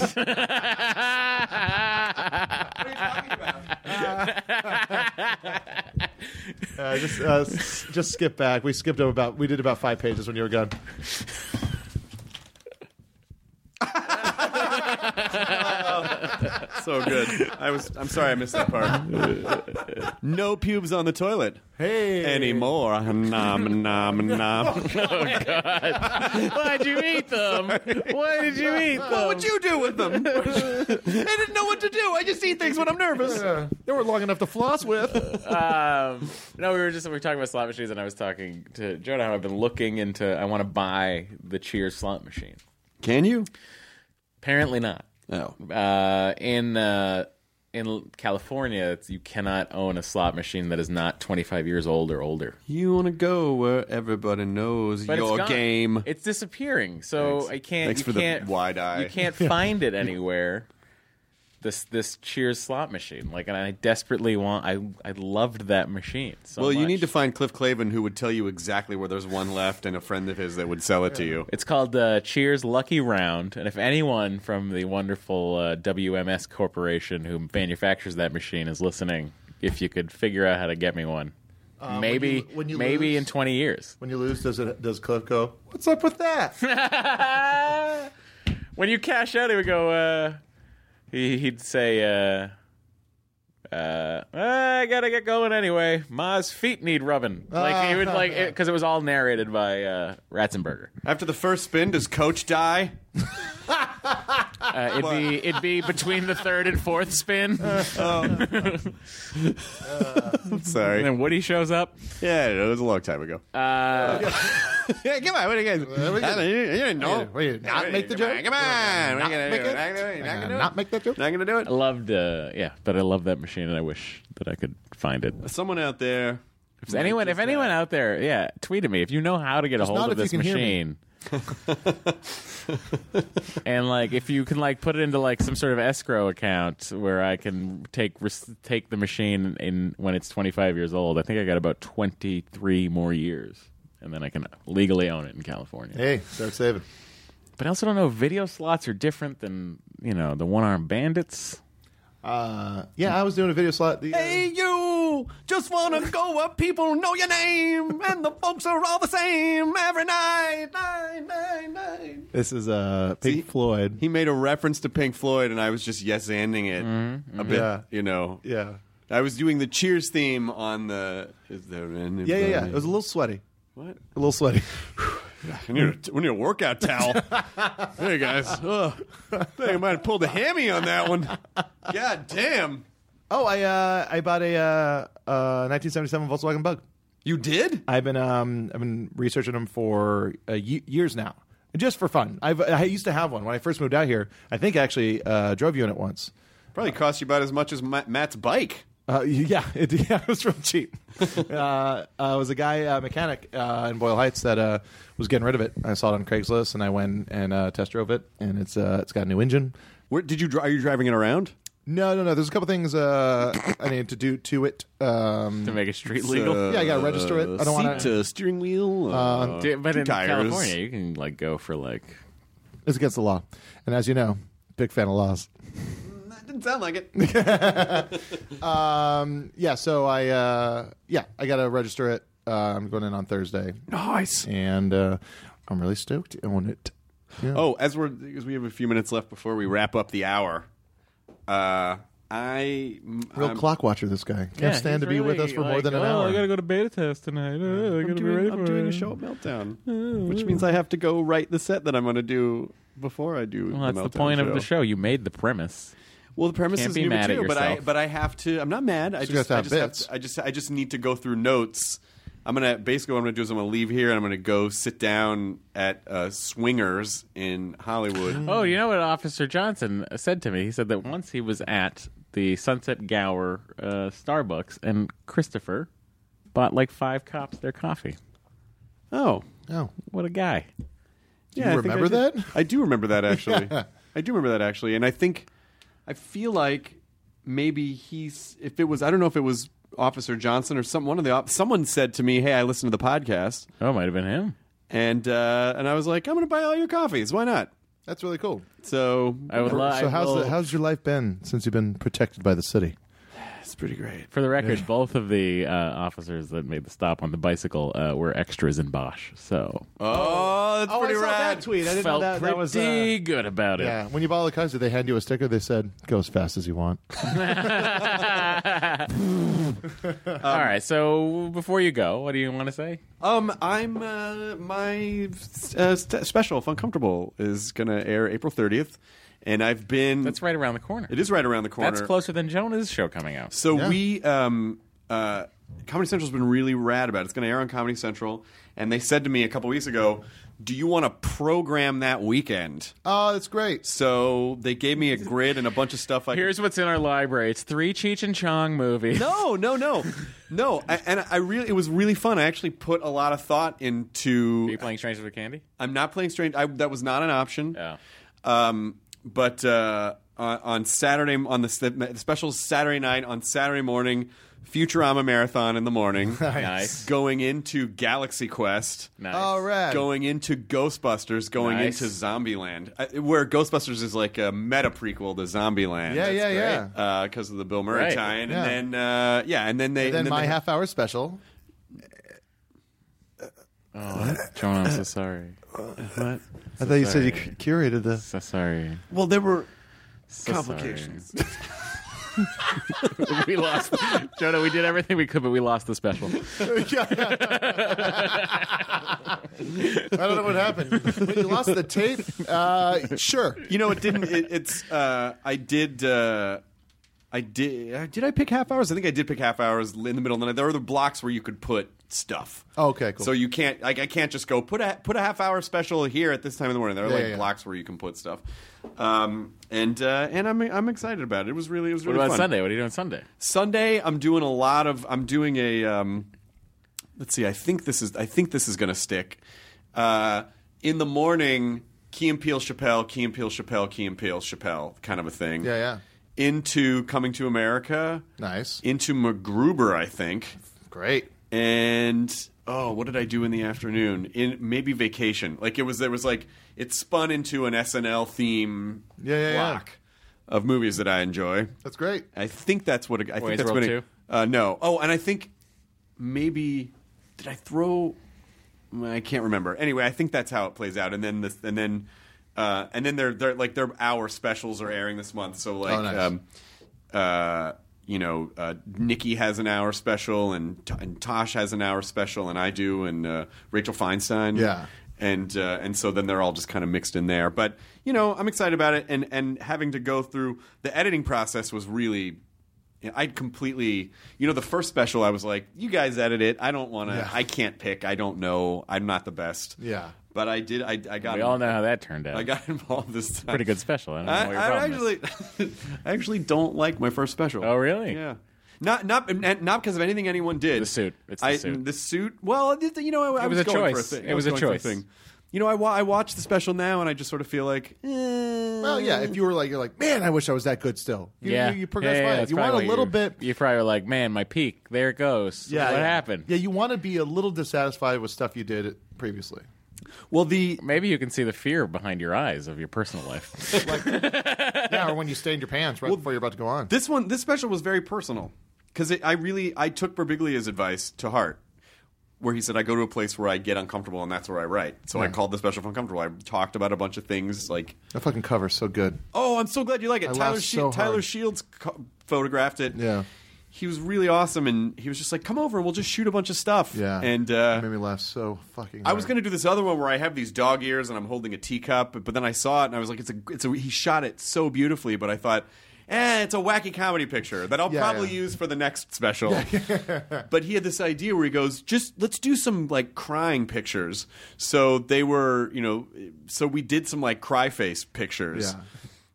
S8: thought.
S6: Uh, just, uh, s- just skip back. We skipped over about. We did about five pages when you were gone.
S7: So So good. I was. I'm sorry I missed that part. No pubes on the toilet.
S6: Hey.
S7: Anymore. Nom, nom, nom.
S8: Oh, God. Why'd you eat them? Why did you eat them?
S7: What would you do with them? I didn't know what to do. I just eat things when I'm nervous.
S6: Uh, they weren't long enough to floss with.
S8: Um, no, we were just we were talking about slot machines, and I was talking to Jonah how I've been looking into. I want to buy the Cheers slot machine.
S7: Can you?
S8: Apparently not.
S7: No.
S8: Uh, in uh, in California, it's, you cannot own a slot machine that is not twenty-five years old or older.
S7: You want to go where everybody knows
S8: But
S7: your
S8: it's gone.
S7: game.
S8: It's disappearing, so
S7: Thanks.
S8: I can't.
S7: Thanks
S8: you
S7: for the
S8: can't,
S7: wide eye.
S8: You can't find it anywhere. This this Cheers slot machine, like, and I desperately want. I I loved that machine. So
S7: well, you
S8: much.
S7: need to find Cliff Clavin, who would tell you exactly where there's one left, and a friend of his that would sell it to you.
S8: It's called uh, Cheers Lucky Round, and if anyone from the wonderful uh, W M S Corporation who manufactures that machine is listening, if you could figure out how to get me one,
S6: Uh,
S8: maybe
S6: when you- when you
S8: maybe
S6: lose-
S8: in twenty years.
S6: When you lose, does it does Cliff go, what's up with that?
S8: When you cash out, he would go. Uh, he, he'd say, uh, uh, "I gotta get going anyway. Ma's feet need rubbing." Like he would like because it, it was all narrated by uh, Ratzenberger.
S7: After the first spin, does Coach die?
S8: Uh, it'd be it'd be between the third and fourth spin,
S7: I'm sorry.
S8: and then Woody shows up.
S7: Yeah, it was a long time ago.
S8: Uh,
S7: Yeah, come on. What are you guys?
S6: we
S7: I don't- you, you didn't know.
S6: Wait, wait, not make the
S7: Come
S6: joke?
S7: on, Come on. What are you gonna
S6: make
S7: do?
S6: it?
S7: Not gonna do it? Not gonna do it?
S6: Not make that joke?
S7: Not gonna do it?
S8: I loved, uh, yeah, but I love that machine, and I wish that I could find it.
S7: Someone out there.
S8: If anyone, if anyone out there, yeah, tweet at me if you know how to get a
S6: Just
S8: hold
S6: not
S8: of
S6: if
S8: this
S6: you can hear me.
S8: machine. And like, if you can like put it into like some sort of escrow account where I can take res- take the machine in when it's twenty-five years old. I think I got about twenty-three more years, and then I can legally own it in California.
S6: Hey, start saving.
S8: But I also don't know if video slots are different than, you know, the one-armed bandits.
S6: Uh, yeah, I was doing a video slot. The, uh,
S7: Hey, you! Just wanna go where people know your name, and the folks are all the same every night. Night, night, night.
S6: This is uh, Pink
S7: See,
S6: Floyd.
S7: He made a reference to Pink Floyd, and I was just yes-anding it a bit.
S6: Yeah.
S7: You know,
S6: Yeah.
S7: I was doing the Cheers theme on the. Is there anybody?
S6: Yeah, yeah, yeah. It was a little sweaty.
S7: What?
S6: A little sweaty.
S7: We need a, we need a workout towel. Hey guys, Ugh. I think I might have pulled a hammy on that one. God damn!
S6: Oh, I uh, I bought a uh, uh, nineteen seventy-seven Volkswagen Bug.
S7: You did?
S6: I've been um, I've been researching them for uh, y- years now, just for fun. I've I used to have one when I first moved out here. I think I actually uh, drove you in it once.
S7: Probably cost you about as much as Ma- Matt's bike.
S6: Uh, yeah, it, yeah, it was real cheap. uh, uh, it was a guy, uh, mechanic uh, in Boyle Heights that uh, was getting rid of it. I saw it on Craigslist, and I went and uh, test drove it, and it's uh, it's got a new engine.
S7: Where did you? Dri- are you driving it around?
S6: No, no, no. There's a couple things uh, I need to do to it. Um,
S8: To make it street legal.
S6: Yeah, I gotta register it. I don't wanna-
S7: Seat, uh, steering wheel. Uh,
S8: Dude, but
S7: two
S8: in
S7: tires.
S8: California, you can like go for like.
S6: it's against the law, and as you know, big fan of laws.
S7: That didn't sound like it.
S6: Um, yeah, so I uh, yeah, I gotta register it. Uh, I'm going in on Thursday,
S7: Nice.
S6: and uh, I'm really stoked on it. Yeah.
S7: Oh, as we're because we have a few minutes left before we wrap up the hour. Uh, I
S6: Real
S7: I'm,
S6: clock watcher, this guy. Can't stand to be with us for more than an hour.
S8: I gotta go to beta test tonight. Oh, I
S7: I'm
S8: gotta be
S7: doing,
S8: ready
S7: I'm
S8: for
S7: doing
S8: it.
S7: a show at Meltdown, which means I have to go write the set that I'm going to do before I do.
S8: Well, that's
S7: the,
S8: the
S7: Meltdown
S8: point
S7: show.
S8: of the show. You made the premise.
S7: Well, the premise
S8: Can't
S7: is
S8: be
S7: new
S8: mad at
S7: material, but I
S8: yourself.
S7: but I have to. I'm not mad. I
S6: So you
S7: just
S6: have
S7: I
S6: to
S7: just
S6: have
S7: have
S6: bits.
S7: to, I just I just need to go through notes. I'm gonna basically what I'm gonna do is I'm gonna leave here and I'm gonna go sit down at uh, Swingers in Hollywood.
S8: Oh, you know what Officer Johnson said to me? He said that once he was at the Sunset Gower uh, Starbucks, and Christopher bought like five cops their coffee.
S7: Oh,
S6: Oh,
S8: What a guy!
S6: do
S7: yeah,
S6: you
S7: I think I
S6: remember
S7: did.
S6: that?
S7: I do remember that actually.
S6: Yeah.
S7: I do remember that actually, and I think I feel like maybe he's if it was I don't know if it was Officer Johnson or some one of the op- someone said to me, "Hey, I listened to the podcast,"
S8: Oh, might have been him.
S7: and uh, and I was like, "I'm going to buy all your coffees. Why not?"
S6: That's really cool.
S7: So
S8: I would love.
S6: So how's the, how's your life been since you've been protected by the city?
S7: That's pretty great.
S8: For the record, both of the uh, officers that made the stop on the bicycle uh, were extras in Bosch. So
S7: Oh, that's
S6: Oh, I
S7: pretty
S6: saw
S7: rad.
S6: that tweet. I didn't
S8: felt
S6: know that.
S8: pretty
S6: That was uh,
S8: good about it.
S6: yeah. When you bought the cars, did they hand you a sticker? They said, "Go as fast as you want."
S8: All right. So before you go, what do you want to say?
S7: Um, I'm uh, my uh, st- special, Fun Comfortable, is gonna air April thirtieth, and I've been.
S8: That's right around the corner.
S7: It is right around the corner.
S8: That's closer than Jonah's show coming out.
S7: So
S6: Yeah.
S7: we, um, uh, Comedy Central's been really rad about it. It's going to air on Comedy Central, and they said to me a couple weeks ago, "Do you want to program that weekend?"
S6: Oh, that's great.
S7: So they gave me a grid and a bunch of stuff. I could-
S8: Here's what's in our library. It's three Cheech and Chong movies.
S7: No, no, no, no. I, and I really, it was really fun. I actually put a lot of thought
S8: Are you
S7: into.
S8: playing Strangers with Candy?
S7: I'm not playing Strange. I, that was not an option.
S8: Yeah.
S7: Um, but uh, on, on Saturday, on the, the special Saturday night, on Saturday morning, Futurama marathon in the morning.
S8: Nice.
S7: Going into Galaxy Quest.
S8: Nice.
S6: All right.
S7: Going into Ghostbusters, going
S8: Nice.
S7: into Zombieland, uh, where Ghostbusters is like a meta prequel to Zombieland.
S6: Yeah, yeah, yeah.
S7: Because of the Bill Murray
S8: Right.
S7: tie-in,
S6: Yeah.
S7: and then uh, yeah, and then they
S6: And then
S7: and
S6: my
S7: they-
S6: half hour special.
S8: Oh, Jonah, I'm so sorry.
S7: What?
S6: I thought you said you
S8: sorry.
S6: cu- curated the.
S8: So sorry.
S7: Well, there were
S8: So
S7: complications.
S8: sorry. we lost. Jonah, we did everything we could, but we lost the special.
S6: I don't know what happened. When you lost the tape, uh, sure.
S7: You know, it didn't. It, it's. Uh, I did. Uh, I did. Uh, did I pick half hours? I think I did pick half hours in the middle of the night. There are the blocks where you could put stuff.
S6: Oh, okay, cool.
S7: So you can't. Like, I can't just go put a put a half hour special here at this time in the morning. There are
S6: Yeah,
S7: like
S6: yeah, yeah.
S7: blocks where you can put stuff. Um, and uh, and I'm I'm excited about it. It was really it was
S8: What
S7: really
S8: about
S7: fun.
S8: Sunday? What are you doing Sunday?
S7: Sunday, I'm doing a lot of. I'm doing a. Um, let's see. I think this is. I think this is going to stick. Uh, in the morning, Key and Peele, Chappelle, Key and Peele, Chappelle, Key and Peele, Chappelle, kind of a thing.
S6: Yeah, yeah.
S7: Into Coming to America.
S6: Nice.
S7: Into MacGruber, I think.
S6: Great.
S7: And oh, what did I do in the afternoon? In maybe Vacation. Like it was. There was like it spun into an S N L theme
S6: Yeah, yeah, yeah.
S7: block of movies that I enjoy.
S6: That's great.
S7: I think that's what it, I think
S8: Wayne's
S7: that's
S8: World
S7: what it,
S8: two?
S7: uh, no. Oh, and I think maybe did I throw? I can't remember. Anyway, I think that's how it plays out. And then this, and then uh, and then they're they're like their hour specials are airing this month. So like
S6: Oh, nice.
S7: um, uh, you know, uh, Nikki has an hour special, and and Tosh has an hour special, and I do, and uh, Rachel Feinstein.
S6: Yeah.
S7: And uh, and so then they're all just kind of mixed in there. But you know, I'm excited about it, and and having to go through the editing process was really. I'd completely, you know, the first special I was like, you guys edit it. I don't want to.
S6: Yeah.
S7: I can't pick. I don't know. I'm not the best.
S6: Yeah.
S7: But I did. I, I got.
S8: We all know how that turned out.
S7: I got involved this time.
S8: Pretty good special. I don't know
S7: I,
S8: what your
S7: I
S8: problem is.
S7: actually, I actually don't like my first special.
S8: Oh, really?
S7: Yeah. Not not not because of anything anyone did.
S8: The suit. It's the
S7: I,
S8: suit.
S7: The suit. Well, it- you know, I, I
S8: It was a
S7: going
S8: choice.
S7: For a thing.
S8: It
S7: I
S8: was a
S7: going for
S8: choice.
S7: thing. You know, I, wa- I watch the special now, and I just sort of feel like, eh.
S6: Well, yeah. If you were like, you're like, man, I wish I was that good still. You,
S8: Yeah,
S6: you, you progress
S8: yeah, yeah,
S6: by it.
S8: that's
S6: You
S8: probably
S6: want a
S8: what
S6: little
S8: you're-
S6: bit.
S8: You probably were like, man, my peak. There it goes.
S6: Yeah.
S8: What
S6: yeah.
S8: happened?
S6: Yeah, you want to be a little dissatisfied with stuff you did previously.
S7: well, the
S8: Maybe you can see the fear behind your eyes of your personal life.
S6: Yeah, or when you stained your pants right before you're about to go on.
S7: this one, this special was very personal because I really, I took Berbiglia's advice to heart. Where he said, I go to a place where I get uncomfortable, and that's where I write. So I
S6: Yeah.
S7: called the special uncomfortable. I talked about a bunch of things like,
S6: That fucking cover's so good.
S7: oh, I'm so glad you like it.
S6: I
S7: Tyler,
S6: laughed
S7: Shi-
S6: so
S7: Tyler
S6: hard.
S7: Shields co- photographed it.
S6: Yeah.
S7: He was really awesome, and he was just like, come over, and we'll just shoot a bunch of stuff.
S6: Yeah.
S7: And
S6: It
S7: uh,
S6: made me laugh so fucking
S7: I was
S6: hard.
S7: going to do this other one where I have these dog ears, and I'm holding a teacup, but then I saw it, and I was like, it's a, it's a, he shot it so beautifully, but I thought, eh, it's a wacky comedy picture that I'll
S6: Yeah,
S7: probably
S6: yeah.
S7: use for the next special. But he had this idea where he goes, just let's do some like crying pictures. So they were, you know, so we did some like cry face pictures.
S6: Yeah.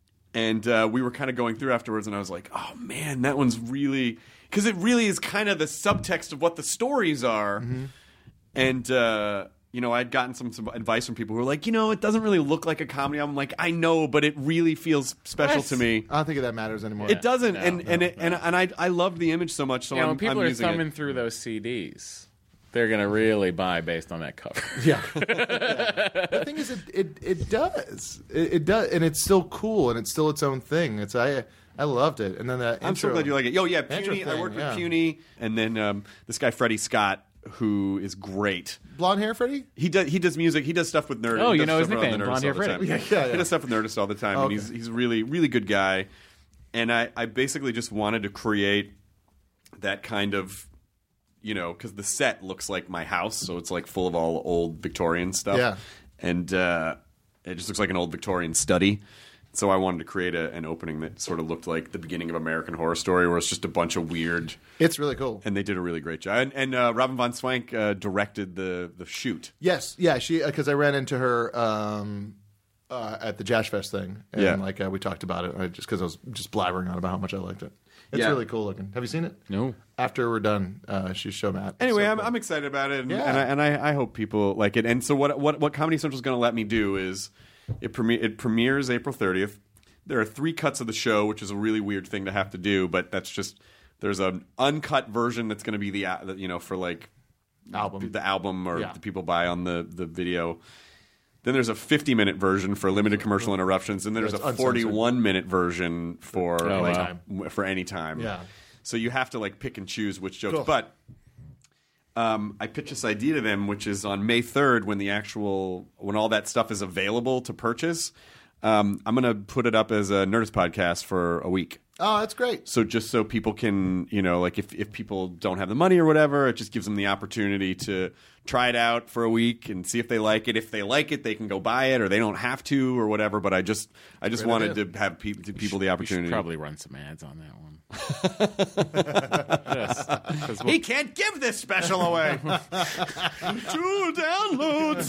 S7: And uh, we were kind of going through afterwards, and I was like, oh man, that one's really, because it really is kind of the subtext of what the stories are.
S6: Mm-hmm.
S7: And, uh, you know, I'd gotten some, some advice from people who were like, you know, it doesn't really look like a comedy. I'm like, I know, but it really feels special
S8: What?
S7: to me.
S6: I don't think that matters anymore.
S7: It doesn't,
S8: no,
S7: and
S8: no,
S7: and it, and and I I loved the image so much, so
S8: you know,
S7: I'm,
S8: when people
S7: I'm
S8: are
S7: using
S8: thumbing
S7: it.
S8: through those C Ds, they're going to really buy based on that cover.
S6: Yeah. The thing is, it it, it does. It, it does, and it's still cool, and it's still its own thing. It's I I loved it. And then that
S7: I'm so
S6: intro-
S7: glad you like it. Yo, yeah,
S6: intro
S7: Puny. I
S6: thing,
S7: worked
S6: yeah.
S7: with Puny, and then um, this guy Freddie Scott, who is great.
S6: Blonde hair, Freddie?
S7: He does. He does music. He does stuff with Nerdist.
S8: Oh,
S7: he
S8: you
S7: does
S8: know his
S7: stuff on
S8: nickname,
S7: the Nerdist
S8: Blonde Hair
S7: all the
S8: Freddie.
S7: time.
S6: Yeah, yeah, yeah.
S7: He does stuff with Nerdist all the time, and
S6: Okay.
S7: he's he's really really good guy. And I I basically just wanted to create that kind of, you know, because the set looks like my house, so it's like full of all old Victorian stuff.
S6: Yeah.
S7: And uh, it just looks like an old Victorian study. So I wanted to create a, an opening that sort of looked like the beginning of American Horror Story, where it's just a bunch of weird.
S6: It's really cool.
S7: And they did a really great job. And, and uh, Robin von Swank uh, directed the the shoot.
S6: Yes, yeah, she because I ran into her um, uh, at the Jazz Fest thing, and
S7: Yeah.
S6: like uh, we talked about it, I, just because I was just blabbering on about how much I liked it. It's
S7: Yeah.
S6: really cool looking. Have you seen it?
S8: No.
S6: After we're done, uh, she show Matt.
S7: Anyway,
S6: So
S7: I'm,
S6: cool.
S7: I'm excited about it, and,
S6: Yeah.
S7: and, I, and I, I hope people like it. And so, what what what Comedy Central is going to let me do is it premi- it premieres April thirtieth. There are three cuts of the show, which is a really weird thing to have to do, but that's just there's an uncut version that's going to be the uh, the- you know for like
S6: Album.
S7: the album or
S6: Yeah.
S7: the people buy on the the video. Then there's a fifty minute version for limited commercial interruptions, and then there's
S6: That's
S7: a
S6: uncensored.
S7: forty-one minute version for
S8: Oh,
S7: like
S8: wow.
S7: w- for any time.
S6: Yeah.
S7: So you have to like pick and choose which jokes.
S6: Cool.
S7: But um, I pitched this idea to them, which is on May third, when the actual when all that stuff is available to purchase. Um, I'm going to put it up as a Nerdist podcast for a week.
S6: Oh, that's great.
S7: So just so people can, you know, like if, if people don't have the money or whatever, it just gives them the opportunity to try it out for a week and see if they like it. If they like it, they can go buy it, or they don't have to, or whatever. But I just, I just
S6: Great
S7: wanted
S6: idea.
S7: to have pe- to people the
S8: You should
S7: opportunity.
S8: probably run some ads on that one. Just, 'cause we'll-
S7: He can't give this special away. Two downloads.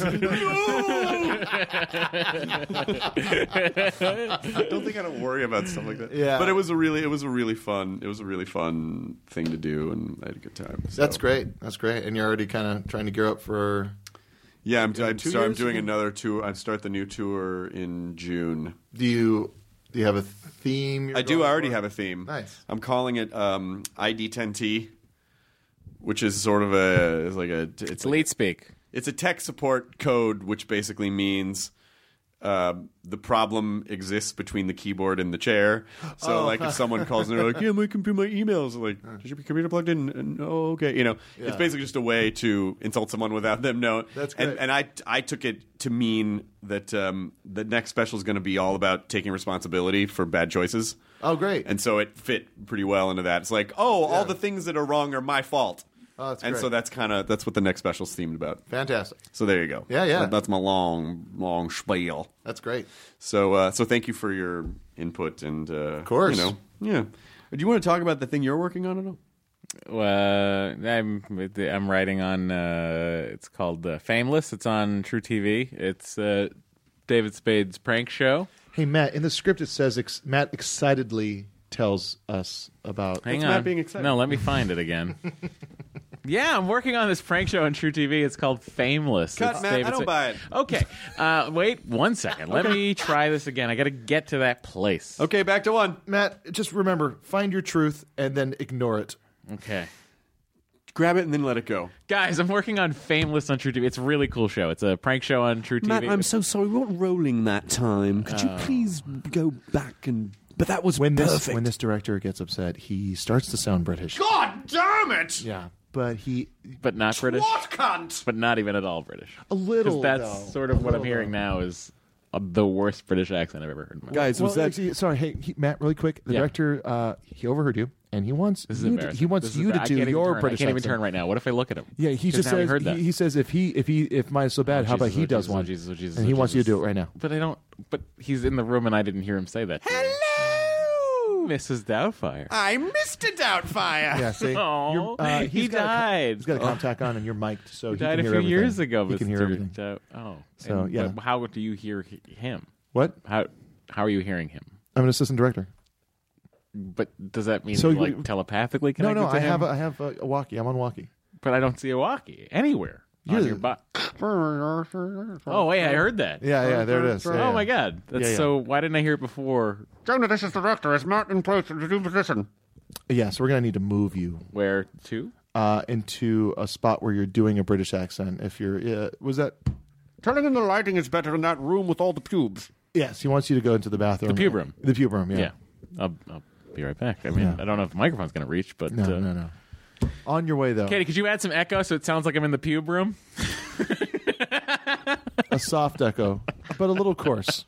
S7: No. I don't think I don't worry about stuff like that.
S6: Yeah.
S7: But it was a really, it was a really fun, it was a really fun thing to do, and I had a good time. So.
S6: That's great. That's great. And you're already kind of trying to gear up for.
S7: Yeah, I'm, I'm,
S6: two
S7: so I'm
S6: years
S7: doing
S6: again?
S7: another tour. I start the new tour in June.
S6: Do you do you have a theme? you're
S7: I do.
S6: going
S7: I already
S6: for?
S7: have a theme.
S6: Nice.
S7: I'm calling it um, I D ten T, which is sort of a it's like a it's
S8: It's
S7: like-
S8: late speak.
S7: It's a tech support code, which basically means uh, the problem exists between the keyboard and the chair. So,
S6: Oh.
S7: like, if someone calls and they're like, "Yeah, my computer, my emails," I'm like, "Is your computer plugged in?" And, oh, okay. You know,
S6: Yeah.
S7: it's basically just a way to insult someone without them knowing.
S6: That's
S7: and,
S6: great.
S7: and I, I took it to mean that um, the next special is going to be all about taking responsibility for bad choices.
S6: Oh, great.
S7: And so it fit pretty well into that. It's like, oh,
S6: Yeah.
S7: all the things that are wrong are my fault.
S6: Oh, that's
S7: and
S6: great.
S7: so that's kind of that's what the next special's themed about.
S6: Fantastic.
S7: So there you go.
S6: Yeah, yeah.
S7: That- that's my long, long spiel.
S6: That's great.
S7: So, uh, so thank you for your input and, uh, of
S6: course.
S7: you know, yeah. Do you want to talk about the thing you're working on at all?
S8: Uh, I'm I'm writing on. Uh, it's called uh, Fameless. It's on True T V. It's uh, David Spade's prank show.
S6: Hey, Matt, in the script it says ex- Matt excitedly tells us about.
S8: Hang
S7: What's
S8: on.
S7: Matt being excited?
S8: No, let me find it again. Yeah, I'm working on this prank show on True T V. It's called Fameless.
S7: Cut,
S8: It's
S7: Matt. I
S8: David
S7: don't
S8: Spade.
S7: buy it.
S8: Okay, uh, wait one second. Let me try this again. I got to get to that place.
S7: Okay, back to one.
S6: Matt, just remember, find your truth and then ignore it.
S8: Okay.
S7: Grab it and then let it go.
S8: Guys, I'm working on Fameless on True T V. It's a really cool show. It's a prank show on True T V.
S7: so sorry. We weren't rolling that time. Could you please go back and... But that was
S6: When this when this director gets upset, he starts to sound British.
S7: God damn it!
S6: Yeah, but he
S8: but not British.
S7: What cunt?
S8: But not even at all British.
S6: a little.
S8: Because that's
S6: though.
S8: sort of
S6: A
S8: what I'm
S6: little,
S8: hearing
S6: though.
S8: now is uh, the worst British accent I've ever heard in my life.
S7: Guys,
S6: Well,
S7: was that...
S6: actually, sorry, hey he, Matt, really quick. The
S8: Yeah.
S6: director, uh, he overheard you, and he wants
S8: This is
S6: you to,
S8: embarrassing.
S6: he wants
S8: This is
S6: you
S8: embar-
S6: to
S8: I
S6: do
S8: can't even
S6: your
S8: turn.
S6: British
S8: I can't even
S6: accent.
S8: turn right now. What if I look at him?
S6: Yeah, he
S8: 'Cause
S6: just
S8: now he
S6: says
S8: heard that.
S6: he, he says if he if he if mine's so bad,
S8: Oh,
S6: how about
S8: Jesus,
S6: he
S8: oh,
S6: does
S8: Jesus,
S6: one?
S8: Oh, Jesus, oh, Jesus,
S6: and
S8: oh,
S6: he wants you to
S8: Jesus.
S6: do it right now.
S8: But I don't. But he's in the room, and I didn't hear him say that.
S7: Hello!
S8: Missus Doubtfire.
S7: I'm Mister Doubtfire.
S6: Yeah, see,
S8: Aw,
S6: you're, uh,
S8: he
S6: he's got a com-
S8: died.
S6: he's got a contact on, and you're mic'd, so
S8: He
S6: he
S8: died
S6: can
S8: a
S6: hear
S8: few
S6: everything.
S8: years ago.
S6: He can hear
S8: Mister
S6: everything.
S8: Dou- oh,
S6: So,
S8: And-
S6: yeah.
S8: but how do you hear h- him?
S6: What?
S8: How how are you hearing him?
S6: I'm an assistant director.
S8: But does that mean
S6: So
S8: like
S6: you-
S8: telepathically
S6: No,
S8: connected
S6: no,
S8: to
S6: I
S8: him?
S6: have a, I have a, a walkie. I'm on walkie.
S8: But I don't see a walkie anywhere on
S6: Yeah.
S8: your butt. Oh, wait, I heard that.
S6: Yeah, yeah, there it is. Yeah,
S8: Oh
S6: yeah.
S8: my God! That's
S6: Yeah, yeah.
S8: so. Why didn't I hear it before?
S7: Jonah, this is the director. Is Matt in place to do position?
S6: Yeah, so we're gonna need to move you
S8: Where to?
S6: uh, into a spot where you're doing a British accent. If you're, uh, was that?
S7: Turning in the lighting is better in that room with all the pubes.
S6: Yes, he wants you to go into the bathroom.
S8: The pube room.
S6: The pube room. Yeah.
S8: Yeah, I'll, I'll be right back. I mean,
S6: Yeah.
S8: I don't know if the microphone's going to reach, but
S6: No,
S8: uh,
S6: no, no. On your way though.
S8: Katie, could you add some echo so it sounds like I'm in the pube room?
S6: A soft echo, but a little coarse.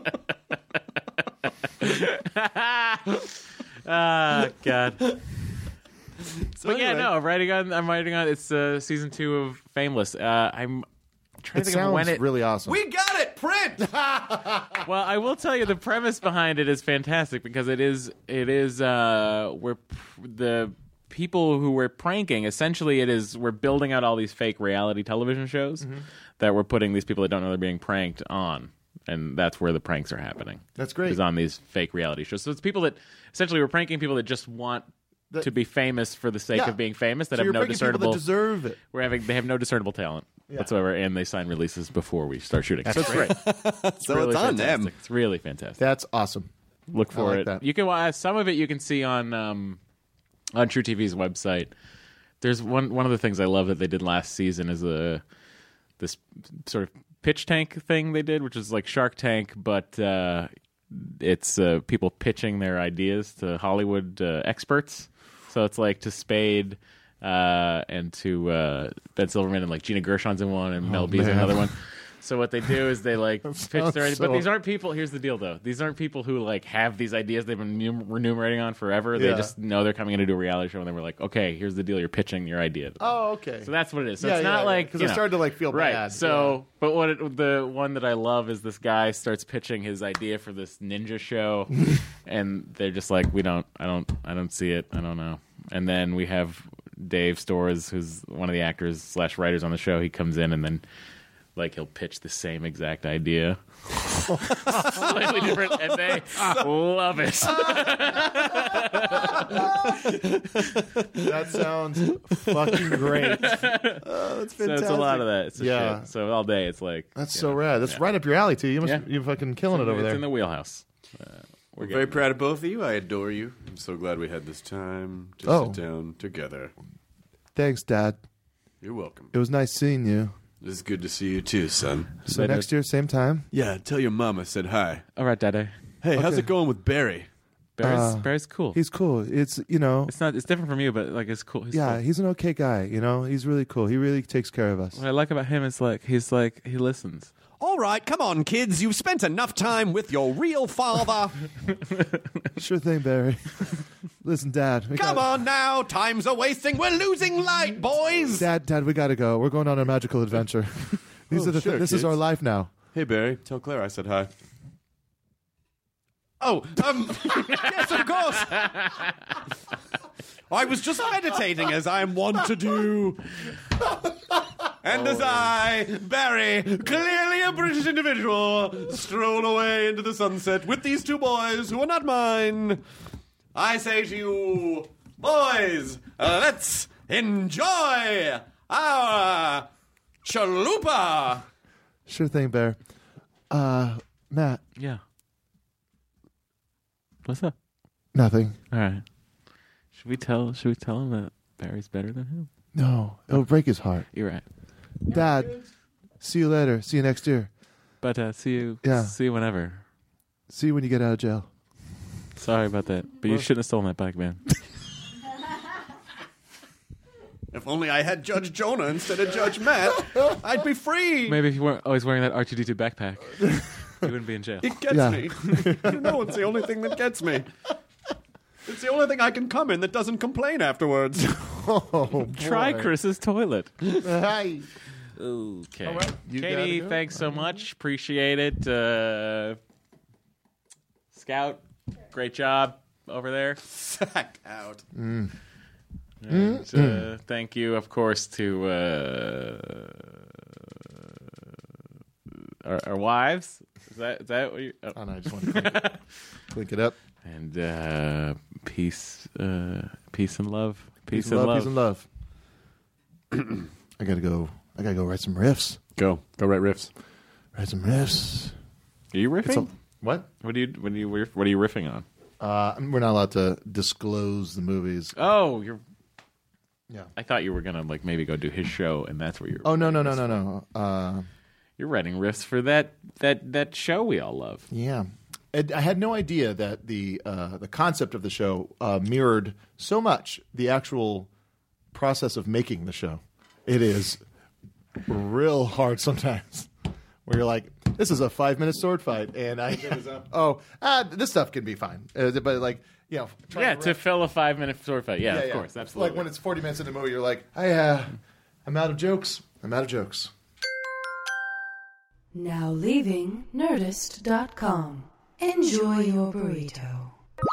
S8: Ah, God.
S7: So
S8: But yeah,
S7: anyway.
S8: no, I'm writing on. I'm writing on. It's uh, season two of Fameless. Uh, I'm trying
S6: It
S8: to think of
S6: sounds
S8: when it.
S6: really awesome.
S7: We got it! Print!
S8: Well, I will tell you the premise behind it is fantastic because it is it is uh we're p- the people who we're pranking. Essentially, it is we're building out all these fake reality television shows
S6: Mm-hmm.
S8: that we're putting these people that don't know they're being pranked on, and that's where the pranks are happening.
S6: That's great.
S8: Is on these fake reality shows. So it's people that essentially we're pranking people that just want
S6: That-
S8: to be famous for the sake
S6: Yeah.
S8: of being famous that
S6: so
S8: have
S6: you're
S8: no
S6: picking people
S8: discernible.
S6: that deserve it.
S8: We're having they have no discernible talent
S6: Yeah.
S8: whatsoever, and they sign releases before we start shooting. so it's great. It's
S7: so
S8: really
S7: it's on
S8: fantastic.
S7: them.
S8: It's really fantastic.
S6: That's awesome.
S8: Look for
S6: like
S8: it.
S6: that.
S8: You can watch some of it. You can see on um, on True T V's website. There's one one of the things I love that they did last season is a this sort of pitch tank thing they did, which is like Shark Tank, but uh, it's uh, people pitching their ideas to Hollywood uh, experts. So it's like to Spade uh, and to uh, Ben Silverman, and like Gina Gershon's in one, and Mel B's in
S6: man.
S8: another one. So what they do is they like pitch
S6: sounds
S8: their ideas.
S6: so-
S8: But these aren't people. Here's the deal, though. These aren't people who like have these ideas they've been num- renumerating on forever. They
S6: Yeah.
S8: just know they're coming in to do a reality show, and they were like, "Okay, here's the deal. You're pitching your idea." to them.
S6: Oh, okay.
S8: So that's what it is. So
S6: Yeah,
S8: it's
S6: yeah,
S8: not
S6: yeah.
S8: like
S6: 'Cause
S8: you
S6: I
S8: know.
S6: started to, like, feel
S8: right.
S6: bad.
S8: So, but what it, the one that I love is this guy starts pitching his idea for this ninja show, and they're just like, "We don't. I don't. I don't see it. I don't know." And then we have Dave Storrs, who's one of the actors slash writers on the show. He comes in and then. Like he'll pitch the same exact idea, slightly different, and they love it.
S6: That sounds fucking great.
S7: Oh, that's
S8: So
S7: fantastic.
S8: it's a lot of that. It's a
S6: Yeah.
S8: shit. So all day it's like
S6: That's
S8: you
S6: so
S8: know,
S6: rad. That's
S8: yeah.
S6: right up your alley, too. You must
S8: Yeah.
S6: you're fucking killing it over
S8: it's
S6: there.
S8: in the wheelhouse. Uh, we're
S7: We're very
S8: getting-
S7: proud of both of you. I adore you. I'm so glad we had this time to
S6: Oh.
S7: sit down together.
S6: Thanks, Dad.
S7: You're welcome.
S6: It was nice seeing you.
S7: This is good to see you too, son.
S6: So
S8: Later.
S6: next year, same time.
S7: Yeah, tell your mama I said hi.
S8: All right, Daddy.
S7: Hey, how's
S6: Okay.
S7: it going with Barry?
S8: Barry's,
S6: Uh,
S8: Barry's cool.
S6: He's cool. It's you know,
S8: It's not. It's different from you, but like it's cool. He's
S6: yeah,
S8: cool.
S6: he's an okay guy. You know, he's really cool. He really takes care of us.
S8: What I like about him is like he's like he listens.
S7: All right, come on, kids. You've spent enough time with your real father.
S6: Sure thing, Barry. Listen, Dad. We
S7: Come
S6: got-
S7: on now. Time's a wasting. We're losing light, boys.
S6: Dad, Dad, we gotta go. We're going on a magical adventure. These
S7: Oh,
S6: are the.
S7: sure,
S6: this is
S7: kids.
S6: our life now.
S7: Hey, Barry. Tell Claire I said hi. Oh, um, yes, of course. I was just meditating as I'm wont to do. And as I, Barry, clearly a British individual, stroll away into the sunset with these two boys who are not mine, I say to you, boys, uh, let's enjoy our chalupa.
S6: Sure thing, Bear. Uh, Matt.
S8: Yeah. What's up?
S6: Nothing.
S8: All right. Should we tell? Should we tell him that Barry's better than him?
S6: No, it'll break his heart.
S8: You're right.
S6: Dad, see you later. See you next year.
S8: But uh, see you.
S6: Yeah.
S8: See you whenever.
S6: See you when you get out of jail.
S8: Sorry about that, but you shouldn't have stolen that bike, man.
S7: If only I had Judge Jonah instead of Judge Matt, I'd be free.
S8: Maybe if you weren't always wearing that R two D two backpack, you wouldn't be in jail.
S7: It gets
S6: Yeah.
S7: me. You know, it's the only thing that gets me. It's the only thing I can come in that doesn't complain afterwards.
S6: Oh,
S8: Try
S6: boy.
S8: Chris's toilet.
S6: Hi.
S8: Okay.
S6: right. You
S8: Katie,
S6: gotta go.
S8: thanks so much. Appreciate it. Uh, Scout, great job over there.
S7: Sacked out.
S8: And, uh, thank you, of course, to uh, our, our wives. Is that is that what you? Oh.
S6: Oh, no, I just want to clink it, clink it up.
S8: And uh, peace, uh, peace and love, peace,
S6: Peace
S8: and love.
S6: Peace and love. I gotta go. I gotta go write some riffs.
S7: Go. Go write riffs.
S6: Write some riffs.
S8: Are you riffing?
S6: It's a- what?
S8: What do you? What do you? Riff- What are you riffing on?
S6: Uh, we're not allowed to disclose the movies.
S8: Oh, you're.
S6: Yeah.
S8: I thought you were gonna like maybe go do his show, and that's where you're.
S6: Oh no no no no no. Uh,
S8: You're writing riffs for that that that show we all love.
S6: yeah. And I had no idea that the uh, the concept of the show uh, mirrored so much the actual process of making the show. It is real hard sometimes, where you're like, "This is a five minute sword fight," and I oh, uh, this stuff can be fine, uh, but like you know,
S8: yeah, to, to fill a five minute sword fight, yeah, yeah of yeah. course, absolutely.
S6: Like when it's forty minutes into the movie, you're like, "I, uh, I'm out of jokes. I'm out of jokes."
S5: Now leaving Nerdist dot com. Enjoy your burrito.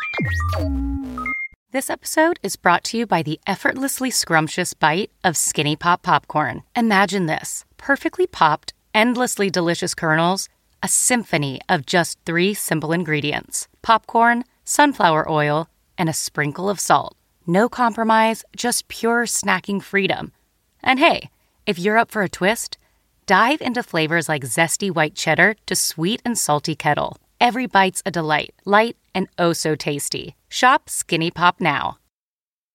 S3: This episode is brought to you by the effortlessly scrumptious bite of Skinny Pop Popcorn. Imagine this. Perfectly popped, endlessly delicious kernels, a symphony of just three simple ingredients. Popcorn, sunflower oil, and a sprinkle of salt. No compromise, just pure snacking freedom. And hey, if you're up for a twist, dive into flavors like zesty white cheddar to sweet and salty kettle. Every bite's a delight, light and oh so tasty. Shop Skinny Pop now.